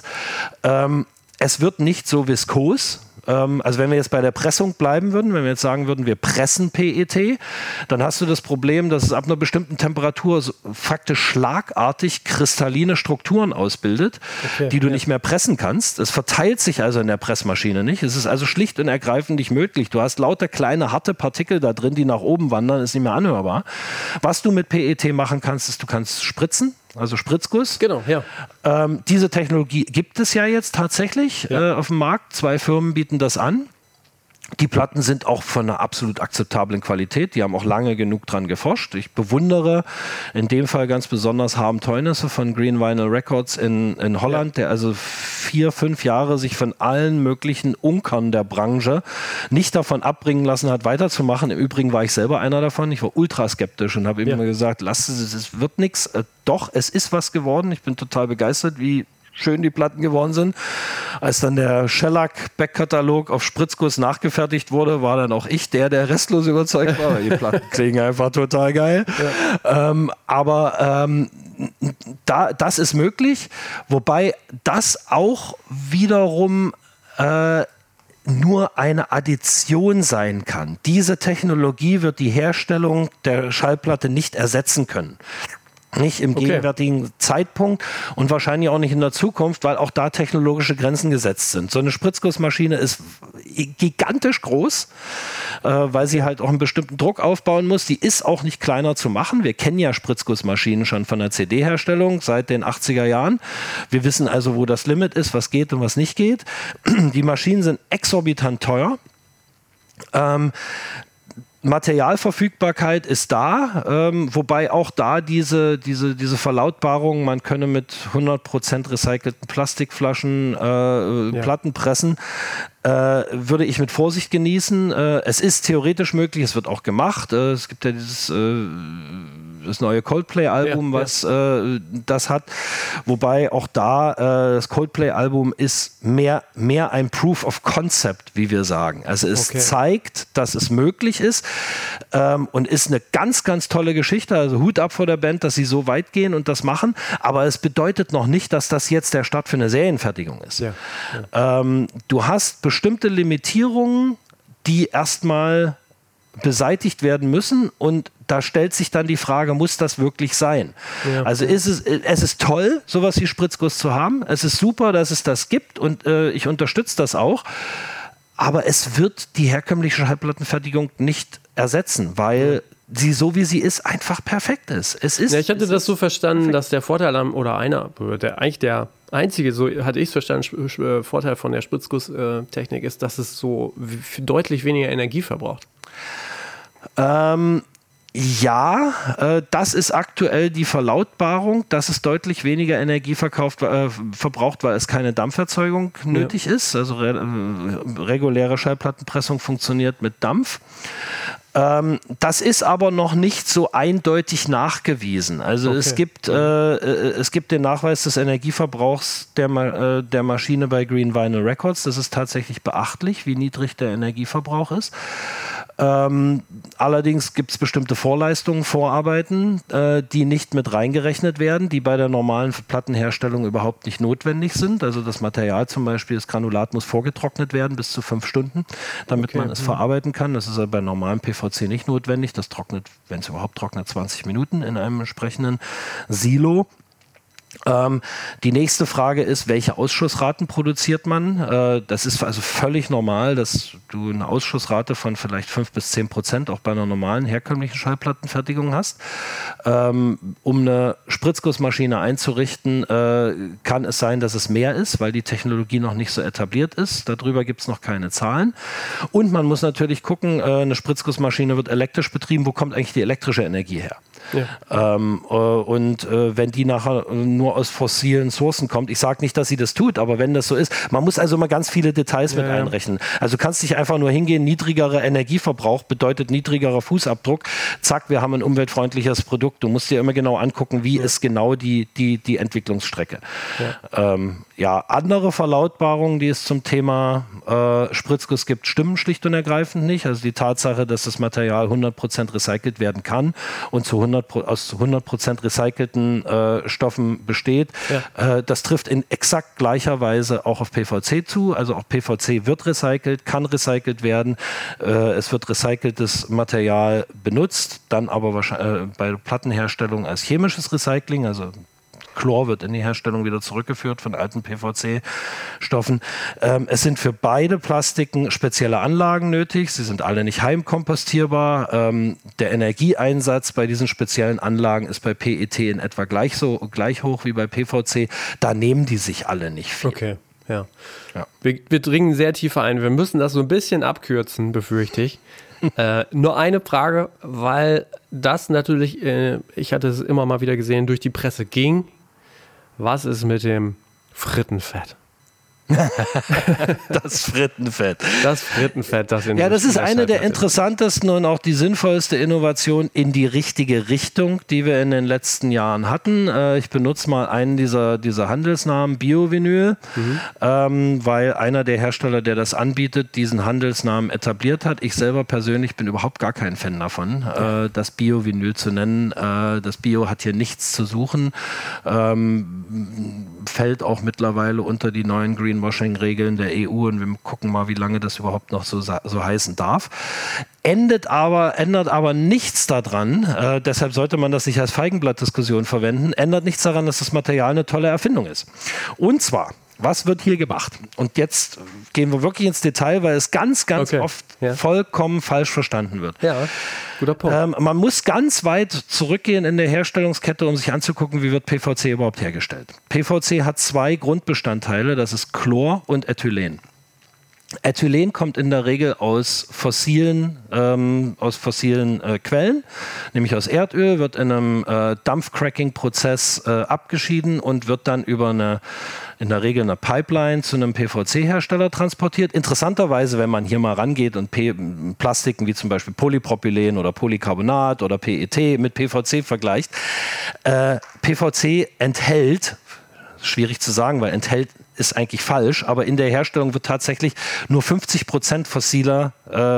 Es wird nicht so viskos. Also wenn wir jetzt bei der Pressung bleiben würden, wenn wir jetzt sagen würden, wir pressen PET, dann hast du das Problem, dass es ab einer bestimmten Temperatur faktisch schlagartig kristalline Strukturen ausbildet, die du nicht mehr pressen kannst. Es verteilt sich also in der Pressmaschine nicht. Es ist also schlicht und ergreifend nicht möglich. Du hast lauter kleine, harte Partikel da drin, die nach oben wandern, ist nicht mehr anhörbar. Was du mit PET machen kannst, ist, du kannst spritzen. Also Spritzguss. Genau, diese Technologie gibt es ja jetzt tatsächlich auf dem Markt. 2 Firmen bieten das an. Die Platten sind auch von einer absolut akzeptablen Qualität. Die haben auch lange genug dran geforscht. Ich bewundere in dem Fall ganz besonders Harm Teunissen von Green Vinyl Records in Holland, der also 4-5 Jahre sich von allen möglichen Unkern der Branche nicht davon abbringen lassen hat, weiterzumachen. Im Übrigen war ich selber einer davon. Ich war ultra skeptisch und habe immer gesagt, es wird nichts. Doch, es ist was geworden. Ich bin total begeistert, wie schön die Platten geworden sind. Als dann der Shellac-Backkatalog auf Spritzguss nachgefertigt wurde, war dann auch ich der restlos überzeugt war, weil die Platten klingen einfach total geil. Das ist möglich, wobei das auch wiederum nur eine Addition sein kann. Diese Technologie wird die Herstellung der Schallplatte nicht ersetzen können. Nicht im gegenwärtigen Zeitpunkt und wahrscheinlich auch nicht in der Zukunft, weil auch da technologische Grenzen gesetzt sind. So eine Spritzgussmaschine ist gigantisch groß, weil sie halt auch einen bestimmten Druck aufbauen muss. Die ist auch nicht kleiner zu machen. Wir kennen ja Spritzgussmaschinen schon von der CD-Herstellung seit den 80er Jahren. Wir wissen also, wo das Limit ist, was geht und was nicht geht. Die Maschinen sind exorbitant teuer. Materialverfügbarkeit ist da, wobei auch da diese Verlautbarung, man könne mit 100% recycelten Plastikflaschen Platten pressen, würde ich mit Vorsicht genießen. Es ist theoretisch möglich, es wird auch gemacht. Es gibt ja das neue Coldplay-Album, was das hat. Wobei auch da das Coldplay-Album ist mehr ein Proof of Concept, wie wir sagen. Also es zeigt, dass es möglich ist und ist eine ganz, ganz tolle Geschichte. Also Hut ab vor der Band, dass sie so weit gehen und das machen. Aber es bedeutet noch nicht, dass das jetzt der Start für eine Serienfertigung ist. Du hast bestimmte Limitierungen, die erstmal beseitigt werden müssen und da stellt sich dann die Frage, muss das wirklich sein? Also es ist toll, sowas wie Spritzguss zu haben. Es ist super, dass es das gibt und ich unterstütze das auch. Aber es wird die herkömmliche Schallplattenfertigung nicht ersetzen, weil sie so wie sie ist einfach perfekt ist. Ich hatte das so verstanden, dass der Vorteil der einzige, so hatte ich es verstanden, Vorteil von der Spritzgusstechnik ist, dass es so deutlich weniger Energie verbraucht. Das ist aktuell die Verlautbarung, dass es deutlich weniger Energie verbraucht, weil es keine Dampferzeugung nötig ist. Also reguläre Schallplattenpressung funktioniert mit Dampf. Das ist aber noch nicht so eindeutig nachgewiesen. Also es gibt den Nachweis des Energieverbrauchs der Maschine bei Green Vinyl Records. Das ist tatsächlich beachtlich, wie niedrig der Energieverbrauch ist. Allerdings gibt es bestimmte Vorleistungen, Vorarbeiten, die nicht mit reingerechnet werden, die bei der normalen Plattenherstellung überhaupt nicht notwendig sind. Also das Material zum Beispiel, das Granulat muss vorgetrocknet werden bis zu 5 Stunden, damit man es verarbeiten kann. Das ist bei normalem PVC nicht notwendig. Das trocknet, wenn es überhaupt trocknet, 20 Minuten in einem entsprechenden Silo. Die nächste Frage ist, welche Ausschussraten produziert man? Das ist also völlig normal, dass du eine Ausschussrate von vielleicht 5-10% auch bei einer normalen herkömmlichen Schallplattenfertigung hast. Um eine Spritzgussmaschine einzurichten, kann es sein, dass es mehr ist, weil die Technologie noch nicht so etabliert ist. Darüber gibt es noch keine Zahlen. Und man muss natürlich gucken, eine Spritzgussmaschine wird elektrisch betrieben. Wo kommt eigentlich die elektrische Energie her? Ja. Wenn die nachher nur aus fossilen Sourcen kommt, ich sage nicht, dass sie das tut, aber wenn das so ist, man muss also immer ganz viele Details mit einrechnen. Also du kannst nicht einfach nur hingehen, niedrigerer Energieverbrauch bedeutet niedrigerer Fußabdruck, zack, wir haben ein umweltfreundliches Produkt. Du musst dir immer genau angucken, wie ist genau die Entwicklungsstrecke. Ja. Andere Verlautbarungen, die es zum Thema Spritzguss gibt, stimmen schlicht und ergreifend nicht. Also die Tatsache, dass das Material 100% recycelt werden kann und aus 100% recycelten Stoffen besteht, das trifft in exakt gleicher Weise auch auf PVC zu. Also auch PVC wird recycelt, kann recycelt werden. Es wird recyceltes Material benutzt, dann aber wahrscheinlich bei Plattenherstellung als chemisches Recycling, also Chlor wird in die Herstellung wieder zurückgeführt von alten PVC-Stoffen. Es sind für beide Plastiken spezielle Anlagen nötig. Sie sind alle nicht heimkompostierbar. Der Energieeinsatz bei diesen speziellen Anlagen ist bei PET in etwa gleich hoch wie bei PVC. Da nehmen die sich alle nicht viel. Okay. Ja. Wir dringen sehr tief ein. Wir müssen das so ein bisschen abkürzen, befürchte ich. Nur eine Frage, weil das natürlich, ich hatte es immer mal wieder gesehen, durch die Presse ging. Was ist mit dem Frittenfett? Das Frittenfett. Das Frittenfett, das in das ist eine der interessantesten und auch die sinnvollste Innovation in die richtige Richtung, die wir in den letzten Jahren hatten. Ich benutze mal einen dieser Handelsnamen, Biovinyl, weil einer der Hersteller, der das anbietet, diesen Handelsnamen etabliert hat. Ich selber persönlich bin überhaupt gar kein Fan davon, das Biovinyl zu nennen. Das Bio hat hier nichts zu suchen. Fällt auch mittlerweile unter die neuen Greenwashing-Regeln der EU und wir gucken mal, wie lange das überhaupt noch so heißen darf. Ändert aber nichts daran, deshalb sollte man das nicht als Feigenblattdiskussion verwenden, ändert nichts daran, dass das Material eine tolle Erfindung ist. Und zwar, was wird hier gemacht? Und jetzt gehen wir wirklich ins Detail, weil es ganz oft vollkommen falsch verstanden wird. Ja, guter Punkt. Man muss ganz weit zurückgehen in der Herstellungskette, um sich anzugucken, wie wird PVC überhaupt hergestellt. PVC hat 2 Grundbestandteile, das ist Chlor und Ethylen. Ethylen kommt in der Regel aus fossilen Quellen, nämlich aus Erdöl, wird in einem Dampfcracking-Prozess abgeschieden und wird dann über in der Regel eine Pipeline zu einem PVC-Hersteller transportiert. Interessanterweise, wenn man hier mal rangeht und Plastiken wie zum Beispiel Polypropylen oder Polycarbonat oder PET mit PVC vergleicht, PVC enthält, schwierig zu sagen, weil enthält ist eigentlich falsch, aber in der Herstellung wird tatsächlich nur 50% fossile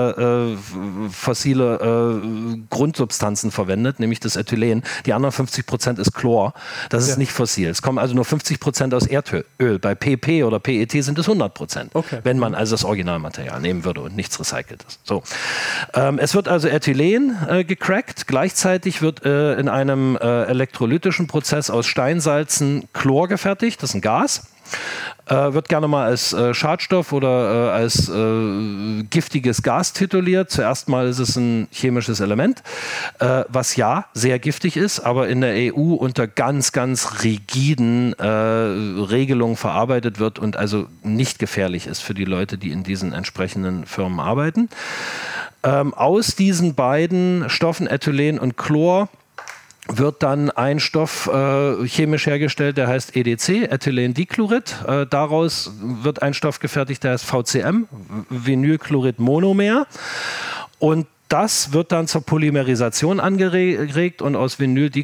Grundsubstanzen verwendet, nämlich das Ethylen. Die anderen 50% ist Chlor. Das ist nicht fossil. Es kommen also nur 50% aus Erdöl. Bei PP oder PET sind es 100%, wenn man also das Originalmaterial nehmen würde und nichts Recyceltes. So. Es wird also Ethylen gecrackt. Gleichzeitig wird in einem elektrolytischen Prozess aus Steinsalzen Chlor gefertigt. Das ist ein Gas. Wird gerne mal als Schadstoff oder als giftiges Gas tituliert. Zuerst mal ist es ein chemisches Element, was sehr giftig ist, aber in der EU unter ganz rigiden Regelungen verarbeitet wird und also nicht gefährlich ist für die Leute, die in diesen entsprechenden Firmen arbeiten. Aus diesen beiden Stoffen, Ethylen und Chlor, wird dann ein Stoff chemisch hergestellt, der heißt EDC, Ethylendichlorид. Daraus wird ein Stoff gefertigt, der heißt VCM, Vinylchlorid-Monomer. Und das wird dann zur Polymerisation angeregt und aus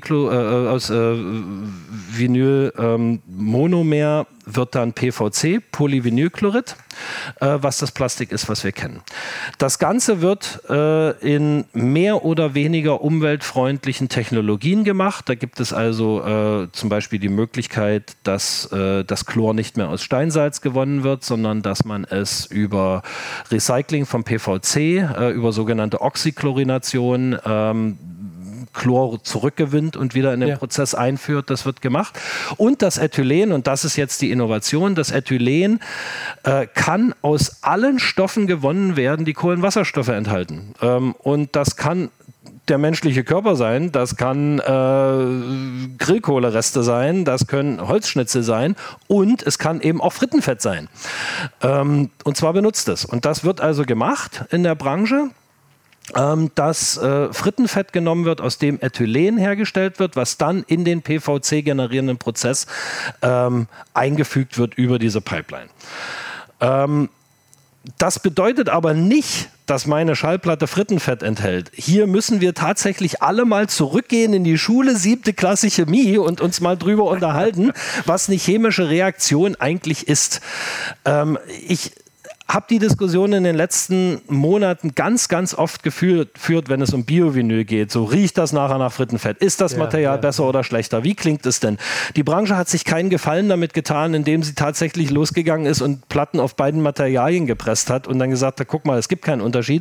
Vinylmonomer wird dann PVC, Polyvinylchlorid, was das Plastik ist, was wir kennen. Das Ganze wird in mehr oder weniger umweltfreundlichen Technologien gemacht. Da gibt es also zum Beispiel die Möglichkeit, dass das Chlor nicht mehr aus Steinsalz gewonnen wird, sondern dass man es über Recycling von PVC, über sogenannte Oxychlorination, Chlor zurückgewinnt und wieder in den Prozess einführt. Das wird gemacht. Und das Ethylen, und das ist jetzt die Innovation, das Ethylen kann aus allen Stoffen gewonnen werden, die Kohlenwasserstoffe enthalten. Und das kann der menschliche Körper sein, das kann Grillkohlereste sein, das können Holzschnitzel sein und es kann eben auch Frittenfett sein. Und zwar benutzt es. Und das wird also gemacht in der Branche, dass Frittenfett genommen wird, aus dem Ethylen hergestellt wird, was dann in den PVC-generierenden Prozess eingefügt wird über diese Pipeline. Das bedeutet aber nicht, dass meine Schallplatte Frittenfett enthält. Hier müssen wir tatsächlich alle mal zurückgehen in die Schule, 7. Klasse Chemie und uns mal drüber unterhalten, was eine chemische Reaktion eigentlich ist. Ich habe die Diskussion in den letzten Monaten ganz, ganz oft geführt, wenn es um Biovinyl geht. So, riecht das nachher nach Frittenfett? Ist das Material besser oder schlechter? Wie klingt es denn? Die Branche hat sich keinen Gefallen damit getan, indem sie tatsächlich losgegangen ist und Platten auf beiden Materialien gepresst hat und dann gesagt hat, guck mal, es gibt keinen Unterschied.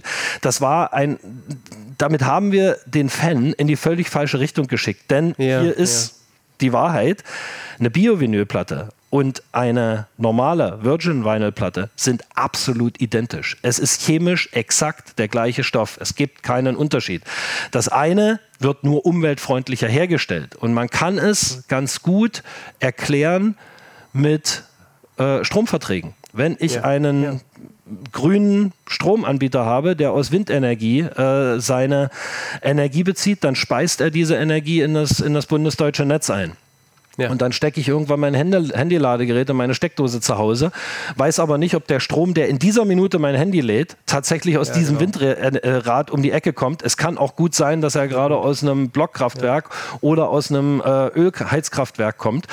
Damit haben wir den Fan in die völlig falsche Richtung geschickt. Denn hier ist die Wahrheit, eine Biovinylplatte und eine normale Virgin-Vinyl-Platte sind absolut identisch. Es ist chemisch exakt der gleiche Stoff. Es gibt keinen Unterschied. Das eine wird nur umweltfreundlicher hergestellt. Und man kann es ganz gut erklären mit Stromverträgen. Wenn ich einen grünen Stromanbieter habe, der aus Windenergie seine Energie bezieht, dann speist er diese Energie in das bundesdeutsche Netz ein. Ja. Und dann stecke ich irgendwann mein Handy-Ladegerät in meine Steckdose zu Hause, weiß aber nicht, ob der Strom, der in dieser Minute mein Handy lädt, tatsächlich aus diesem Windrad um die Ecke kommt. Es kann auch gut sein, dass er gerade aus einem Blockkraftwerk oder aus einem Ölheizkraftwerk kommt.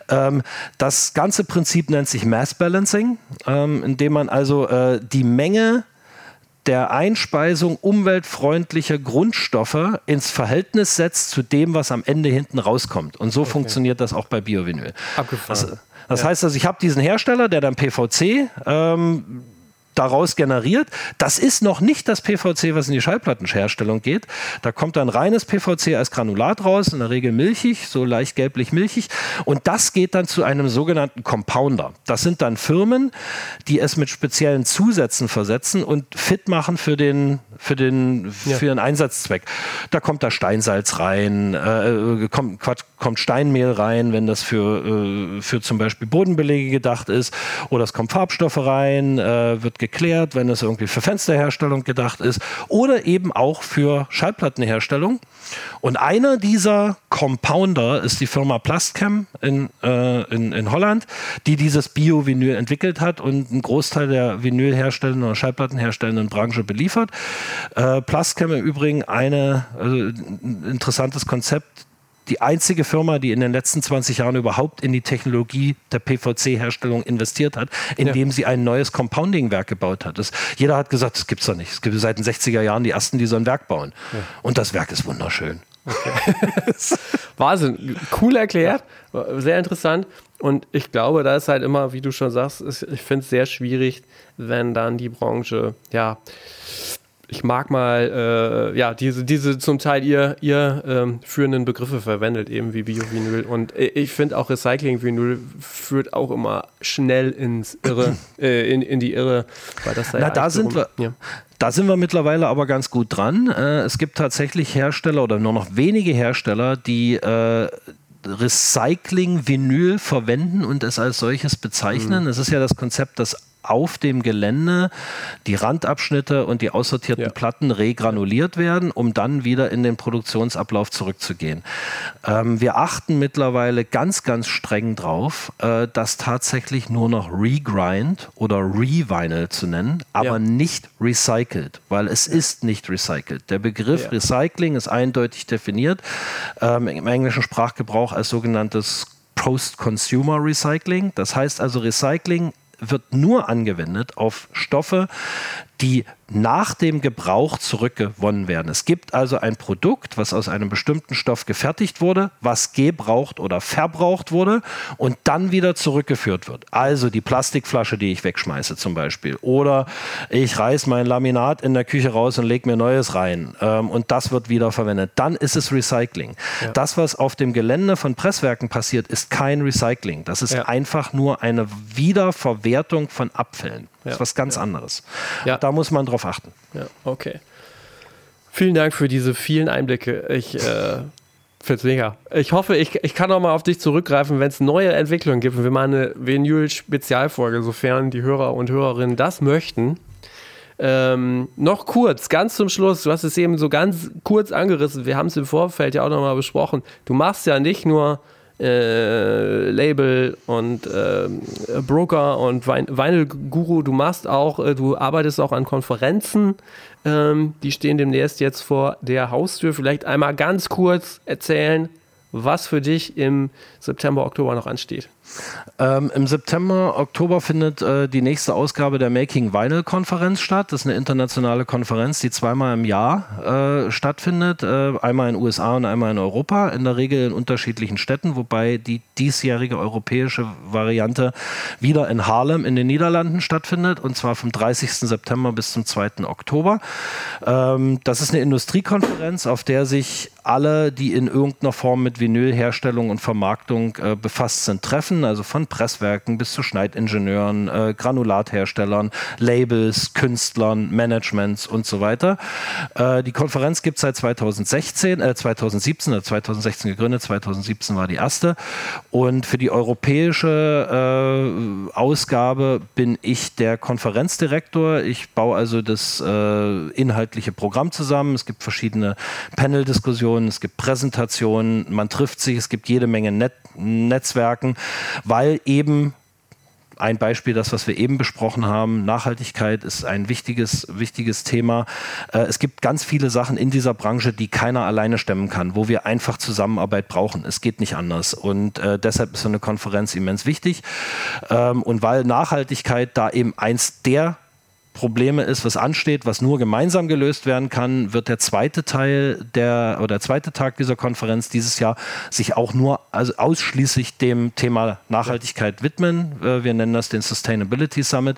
Das ganze Prinzip nennt sich Mass Balancing, indem man also die Menge der Einspeisung umweltfreundlicher Grundstoffe ins Verhältnis setzt zu dem, was am Ende hinten rauskommt. Und so funktioniert das auch bei Biovinyl. Abgefahren. Das heißt also, ich habe diesen Hersteller, der dann PVC daraus generiert. Das ist noch nicht das PVC, was in die Schallplattenherstellung geht. Da kommt dann reines PVC als Granulat raus, in der Regel milchig, so leicht gelblich-milchig. Und das geht dann zu einem sogenannten Compounder. Das sind dann Firmen, die es mit speziellen Zusätzen versetzen und fit machen für den Einsatzzweck. Da kommt da Steinsalz rein, kommt Steinmehl rein, wenn das für zum Beispiel Bodenbelege gedacht ist. Oder es kommen Farbstoffe rein, wird geklärt, wenn es irgendwie für Fensterherstellung gedacht ist oder eben auch für Schallplattenherstellung. Und einer dieser Compounder ist die Firma Plastchem in Holland, die dieses Bio-Vinyl entwickelt hat und einen Großteil der Vinylherstellenden oder Schallplattenherstellenden Branche beliefert. Plastchem im Übrigen ein interessantes Konzept. Die einzige Firma, die in den letzten 20 Jahren überhaupt in die Technologie der PVC-Herstellung investiert hat, indem sie ein neues Compounding-Werk gebaut hat. Jeder hat gesagt, das gibt's doch nicht. Es gibt seit den 60er Jahren die ersten, die so ein Werk bauen. Ja. Und das Werk ist wunderschön. Okay. Wahnsinn, cool erklärt, sehr interessant. Und ich glaube, da ist halt immer, wie du schon sagst, ich finde es sehr schwierig, wenn dann die Branche, ich mag mal, diese zum Teil ihr führenden Begriffe verwendet, eben wie Biovinyl. Und ich finde auch Recycling-Vinyl führt auch immer schnell ins Irre, in die Irre. Weil das da sind wir mittlerweile aber ganz gut dran. Es gibt tatsächlich Hersteller oder nur noch wenige Hersteller, die Recycling-Vinyl verwenden und es als solches bezeichnen. Es ist ja das Konzept, dass auf dem Gelände die Randabschnitte und die aussortierten Platten regranuliert werden, um dann wieder in den Produktionsablauf zurückzugehen. Wir achten mittlerweile ganz, ganz streng drauf, das tatsächlich nur noch Regrind oder Revinyl zu nennen, aber nicht recycelt, weil es ist nicht recycelt. Der Begriff Recycling ist eindeutig definiert, im englischen Sprachgebrauch als sogenanntes Post-Consumer Recycling. Das heißt also, Recycling wird nur angewendet auf Stoffe, die nach dem Gebrauch zurückgewonnen werden. Es gibt also ein Produkt, was aus einem bestimmten Stoff gefertigt wurde, was gebraucht oder verbraucht wurde und dann wieder zurückgeführt wird. Also die Plastikflasche, die ich wegschmeiße zum Beispiel. Oder ich reiße mein Laminat in der Küche raus und lege mir Neues rein. Und das wird wieder verwendet. Dann ist es Recycling. Ja. Das, was auf dem Gelände von Presswerken passiert, ist kein Recycling. Das ist einfach nur eine Wiederverwertung von Abfällen. Das ist was ganz anderes. Ja. Da muss man drauf achten. Ja, okay. Vielen Dank für diese vielen Einblicke. Ich finde es mega. Ich hoffe, ich kann noch mal auf dich zurückgreifen, wenn es neue Entwicklungen gibt. Und wir machen eine Vinyl-Spezialfolge, sofern die Hörer und Hörerinnen das möchten. Noch kurz, ganz zum Schluss, du hast es eben so ganz kurz angerissen, wir haben es im Vorfeld ja auch noch mal besprochen. Du machst ja nicht nur Label und Broker und Vinyl-Guru, du arbeitest auch an Konferenzen, die stehen demnächst jetzt vor der Haustür. Vielleicht einmal ganz kurz erzählen, was für dich im September, Oktober noch ansteht. Im September, Oktober findet die nächste Ausgabe der Making Vinyl Konferenz statt. Das ist eine internationale Konferenz, die zweimal im Jahr stattfindet. Einmal in den USA und einmal in Europa. In der Regel in unterschiedlichen Städten, wobei die diesjährige europäische Variante wieder in Haarlem in den Niederlanden stattfindet. Und zwar vom 30. September bis zum 2. Oktober. Das ist eine Industriekonferenz, auf der sich alle, die in irgendeiner Form mit Vinylherstellung und Vermarktung befasst sind, treffen. Also von Presswerken bis zu Schneidingenieuren, Granulatherstellern, Labels, Künstlern, Managements und so weiter. Die Konferenz gibt es seit 2016 gegründet, 2017 war die erste. Und für die europäische Ausgabe bin ich der Konferenzdirektor. Ich baue also das inhaltliche Programm zusammen. Es gibt verschiedene Panel-Diskussionen, es gibt Präsentationen, man trifft sich, es gibt jede Menge Netzwerken, weil eben ein Beispiel, das, was wir eben besprochen haben, Nachhaltigkeit ist ein wichtiges Thema. Es gibt ganz viele Sachen in dieser Branche, die keiner alleine stemmen kann, wo wir einfach Zusammenarbeit brauchen. Es geht nicht anders und deshalb ist so eine Konferenz immens wichtig. Und weil Nachhaltigkeit da eben eins der Probleme ist, was ansteht, was nur gemeinsam gelöst werden kann, wird der zweite Tag dieser Konferenz dieses Jahr sich auch ausschließlich dem Thema Nachhaltigkeit widmen. Wir nennen das den Sustainability Summit,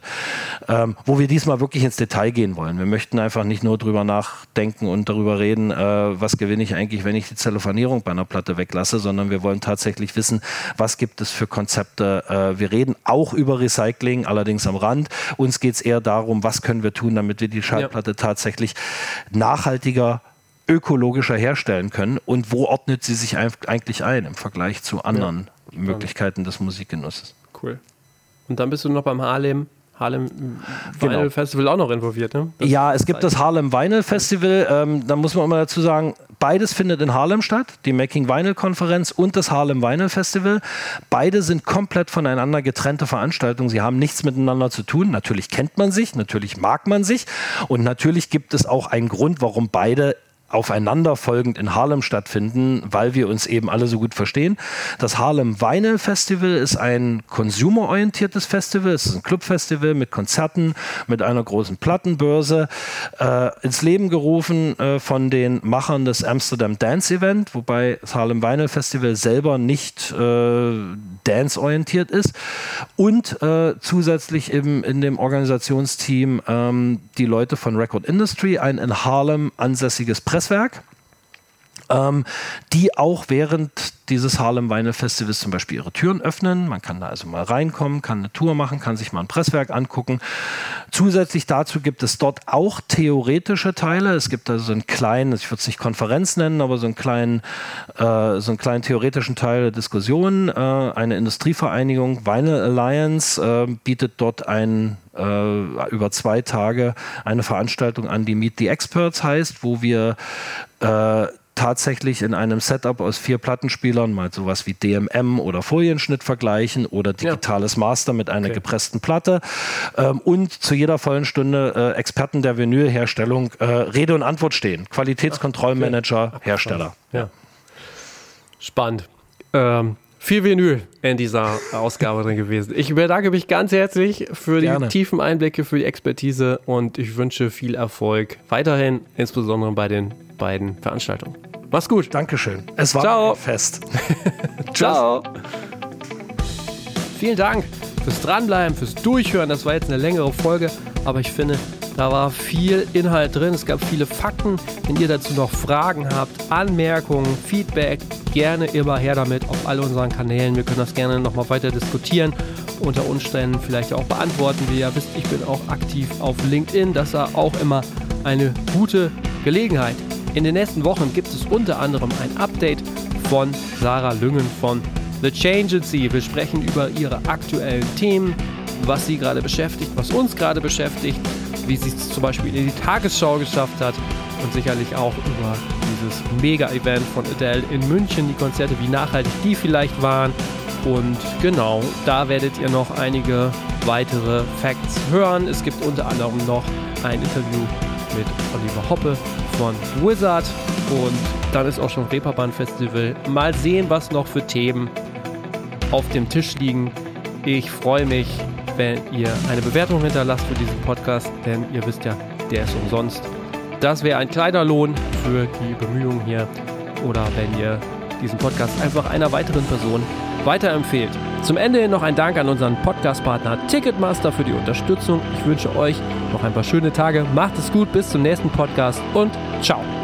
wo wir diesmal wirklich ins Detail gehen wollen. Wir möchten einfach nicht nur drüber nachdenken und darüber reden, was gewinne ich eigentlich, wenn ich die Zellophanierung bei einer Platte weglasse, sondern wir wollen tatsächlich wissen, was gibt es für Konzepte. Wir reden auch über Recycling, allerdings am Rand. Uns geht es eher darum, was können wir tun, damit wir die Schallplatte tatsächlich nachhaltiger, ökologischer herstellen können und wo ordnet sie sich eigentlich ein im Vergleich zu anderen Möglichkeiten des Musikgenusses. Cool. Und dann bist du noch beim Haarlem Vinyl Festival auch noch involviert, ne? Es gibt das Haarlem Vinyl Festival. Da muss man immer dazu sagen, beides findet in Haarlem statt, die Making Vinyl Konferenz und das Haarlem Vinyl Festival. Beide sind komplett voneinander getrennte Veranstaltungen. Sie haben nichts miteinander zu tun. Natürlich kennt man sich, natürlich mag man sich und natürlich gibt es auch einen Grund, warum beide aufeinanderfolgend in Haarlem stattfinden, weil wir uns eben alle so gut verstehen. Das Haarlem Vinyl Festival ist ein consumerorientiertes Festival. Es ist ein Clubfestival mit Konzerten, mit einer großen Plattenbörse, ins Leben gerufen von den Machern des Amsterdam Dance Event, wobei das Haarlem Vinyl Festival selber nicht dance-orientiert ist. Und zusätzlich in dem Organisationsteam die Leute von Record Industry, ein in Haarlem ansässiges Presswerk, die auch während dieses Harlem Vinyl Festivals zum Beispiel ihre Türen öffnen. Man kann da also mal reinkommen, kann eine Tour machen, kann sich mal ein Presswerk angucken. Zusätzlich dazu gibt es dort auch theoretische Teile. Es gibt also so einen kleinen, ich würde es nicht Konferenz nennen, aber so einen kleinen theoretischen Teil der Diskussion. Eine Industrievereinigung, Vinyl Alliance, bietet dort über 2 Tage eine Veranstaltung an, die Meet the Experts heißt, wo wir tatsächlich in einem Setup aus 4 Plattenspielern mal sowas wie DMM oder Folienschnitt vergleichen oder digitales Master mit einer gepressten Platte und zu jeder vollen Stunde Experten der Vinylherstellung Rede und Antwort stehen. Qualitätskontrollmanager, Hersteller. Ja. Spannend. Viel Vinyl in dieser Ausgabe drin gewesen. Ich bedanke mich ganz herzlich für die tiefen Einblicke, für die Expertise und ich wünsche viel Erfolg weiterhin, insbesondere bei den beiden Veranstaltungen. Mach's gut. Dankeschön. Es war ein Fest. Ciao. Vielen Dank fürs Dranbleiben, fürs Durchhören. Das war jetzt eine längere Folge, aber ich finde, da war viel Inhalt drin. Es gab viele Fakten. Wenn ihr dazu noch Fragen habt, Anmerkungen, Feedback, gerne immer her damit auf all unseren Kanälen. Wir können das gerne nochmal weiter diskutieren. Unter Umständen vielleicht auch beantworten. Wie ihr wisst, ich bin auch aktiv auf LinkedIn. Das war auch immer eine gute Gelegenheit. In den nächsten Wochen gibt es unter anderem ein Update von Sarah Lüngen von The Changeancy. Wir sprechen über ihre aktuellen Themen, was sie gerade beschäftigt, was uns gerade beschäftigt, wie sie es zum Beispiel in die Tagesschau geschafft hat und sicherlich auch über dieses Mega-Event von Adele in München, die Konzerte, wie nachhaltig die vielleicht waren. Und genau, da werdet ihr noch einige weitere Facts hören. Es gibt unter anderem noch ein Interview mit Oliver Hoppe von Wizard und dann ist auch schon Reeperbahn Festival. Mal sehen, was noch für Themen auf dem Tisch liegen. Ich freue mich, wenn ihr eine Bewertung hinterlasst für diesen Podcast, denn ihr wisst ja, der ist umsonst. Das wäre ein kleiner Lohn für die Bemühungen hier. Oder wenn ihr diesen Podcast einfach einer weiteren Person weiterempfehlt. Zum Ende hin noch ein Dank an unseren Podcast-Partner Ticketmaster für die Unterstützung. Ich wünsche euch noch ein paar schöne Tage. Macht es gut, bis zum nächsten Podcast und ciao.